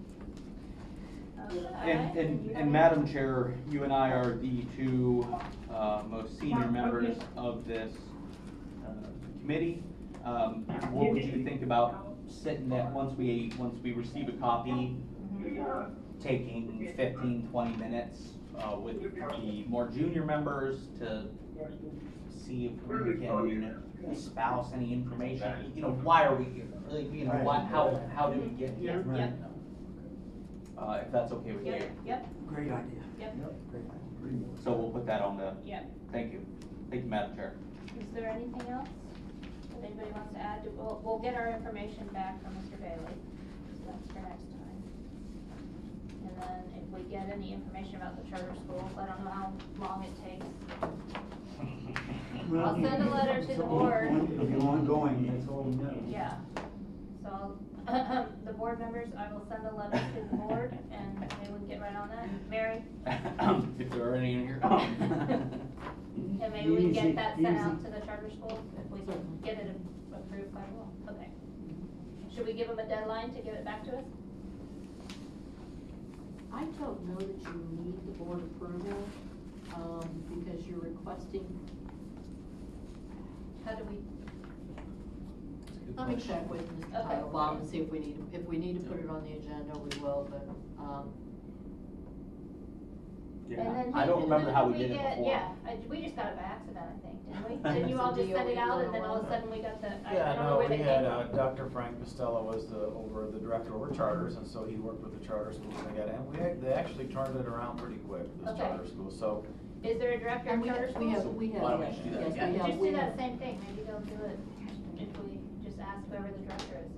Okay, And, you and, have and Madam Chair, you and I are the two, uh, most senior Okay. members of this, uh, committee. Um, what would you think about sitting at, once we, once we receive a copy, taking fifteen, twenty minutes, uh, with the more junior members to see if we can espouse any information, you know, why are we here? Like, you know, why, how, how did we get here? Yep, yep, Uh, if that's okay with you. yep, yep, Great idea. yep, Great idea. So we'll put that on the, yep. thank you. Thank you, Madam Chair. Is there anything else that anybody wants to add? We'll, we'll get our information back from Mister Bailey, so that's for next time. And then if we get any information about the charter schools, I don't know how long it takes. I'll send a letter to the It's all board. on- It'll be ongoing, that's all we know. Yeah, so, I'll- the board members, I will send a letter to the board, and maybe we can get right on that. Mary? If there are any in here. And maybe we can Easy, get that sent out easy. to the charter schools, if we can get it approved by law, okay. Should we give them a deadline to give it back to us? I don't know that you need the board approval, um, because you're requesting, How do we, let me check with Mister Okay. Titlebaum and see if we need, if we need to put it on the agenda, we will, but, um, and then I who- don't remember how who we did did it get- before. Yeah, I, we just got it by accident, I think, didn't we? Didn't you all just send it out, and then all of a sudden we got the, I Yeah, I don't know no, where we they had, came uh, from. Doctor Frank Costello was the, over, the director over charters, and so he worked with the charter schools and they got, and we, had- they actually turned it around pretty quick, this Okay. charter school, so. Is there a director and of we charter have, schools? we have, we have. Why don't we just do that? yes, Yeah. we have- Just we do that have- same thing, maybe they'll do it if we just ask whoever the director is.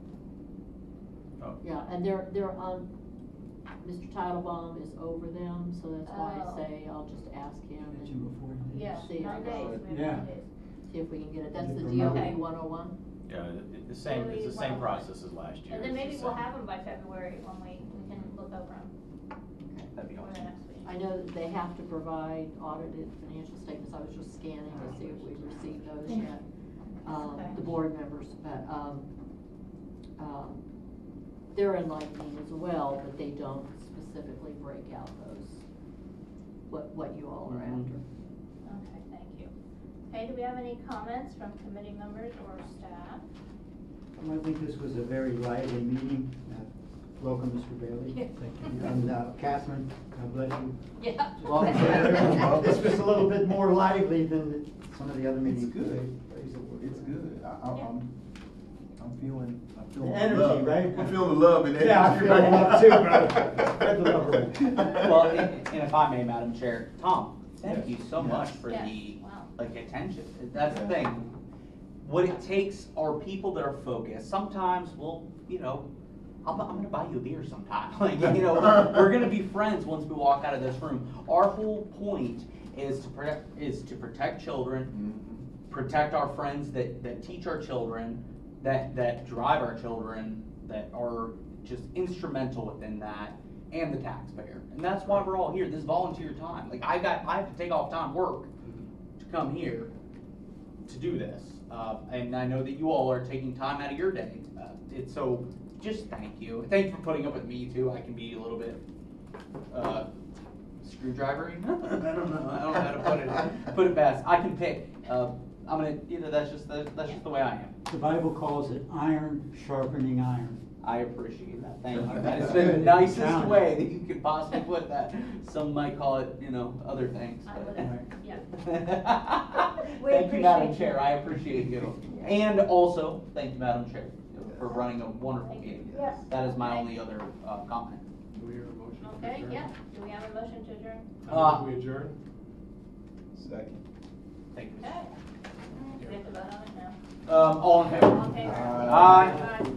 Oh. Yeah, and they're, they're on, Mister Titlebaum is over them, so that's why Oh. I say I'll just ask him Get and you before you leave. Yeah, See, nine I days, know. we have Yeah. nine days. see if we can get it. That's Get the it D O promoted. B one oh one. Yeah, it- it- the same, it's the Maybe same one- process as last year. And then It's the maybe we'll same. have them by February when we, we can look over them That'd be for the awesome. next meeting. I know that they have to provide audited financial statements. I was just scanning to see if we've received those yet. Um, Okay. the board members, but, um, um, they're enlightening as well, but they don't specifically break out those, what, what you all are Mhm. after. Okay, thank you. Okay, do we have any comments from committee members or staff? I think this was a very lively meeting. Uh, Welcome, Mister Bailey. Yeah. Thank you. And uh, Catherine, God bless you. Yeah. Well, This was a little bit more lively than some of the other It's meetings. good, it's good, I, I'm, I'm, I'm feeling, I'm feeling The the energy, love. right? I'm feeling the love and energy. Yeah, I feel right love too, brother. Spread the love around. Well, and, and if I may, Madam Chair, Tom, thank you so much for Yes, the, wow. like, attention. That's the thing. What it takes are people that are focused. Sometimes we'll, you know, I'll, I'm gonna buy you a beer sometime. Like, you know, we're, we're gonna be friends once we walk out of this room. Our whole point is to protect, is to protect children, Mhm. protect our friends that, that teach our children, that, that drive our children, that are just instrumental within that, and the taxpayer. And that's why we're all here. This is volunteer time. Like, I got, I have to take off time work to come here. to do this. Uh, and I know that you all are taking time out of your day. Uh, it's so, just thank you. Thank you for putting up with me too. I can be a little bit, uh, screwdrivery. I don't know. I don't know how to put it, put it best. I can pick. Uh, I'm gonna, you know, that's just the, that's just the way I am. The Bible calls it iron sharpening iron. I appreciate that. Thank you. That has been the nicest way that you could possibly put that. Some might call it, you know, other things. I but- would, yeah. We Thank you, Madam appreciate Chair. you. I appreciate you. And also, thank you, Madam Chair, for running a wonderful meeting. Yes. That is my only other uh, comment. Do we hear a motion to Okay, adjourn? yeah, do we have a motion to adjourn? I move we adjourn? Second. Thank you. Okay. We have to vote on it now. Um, all in favor? All in favor? Aye. Aye.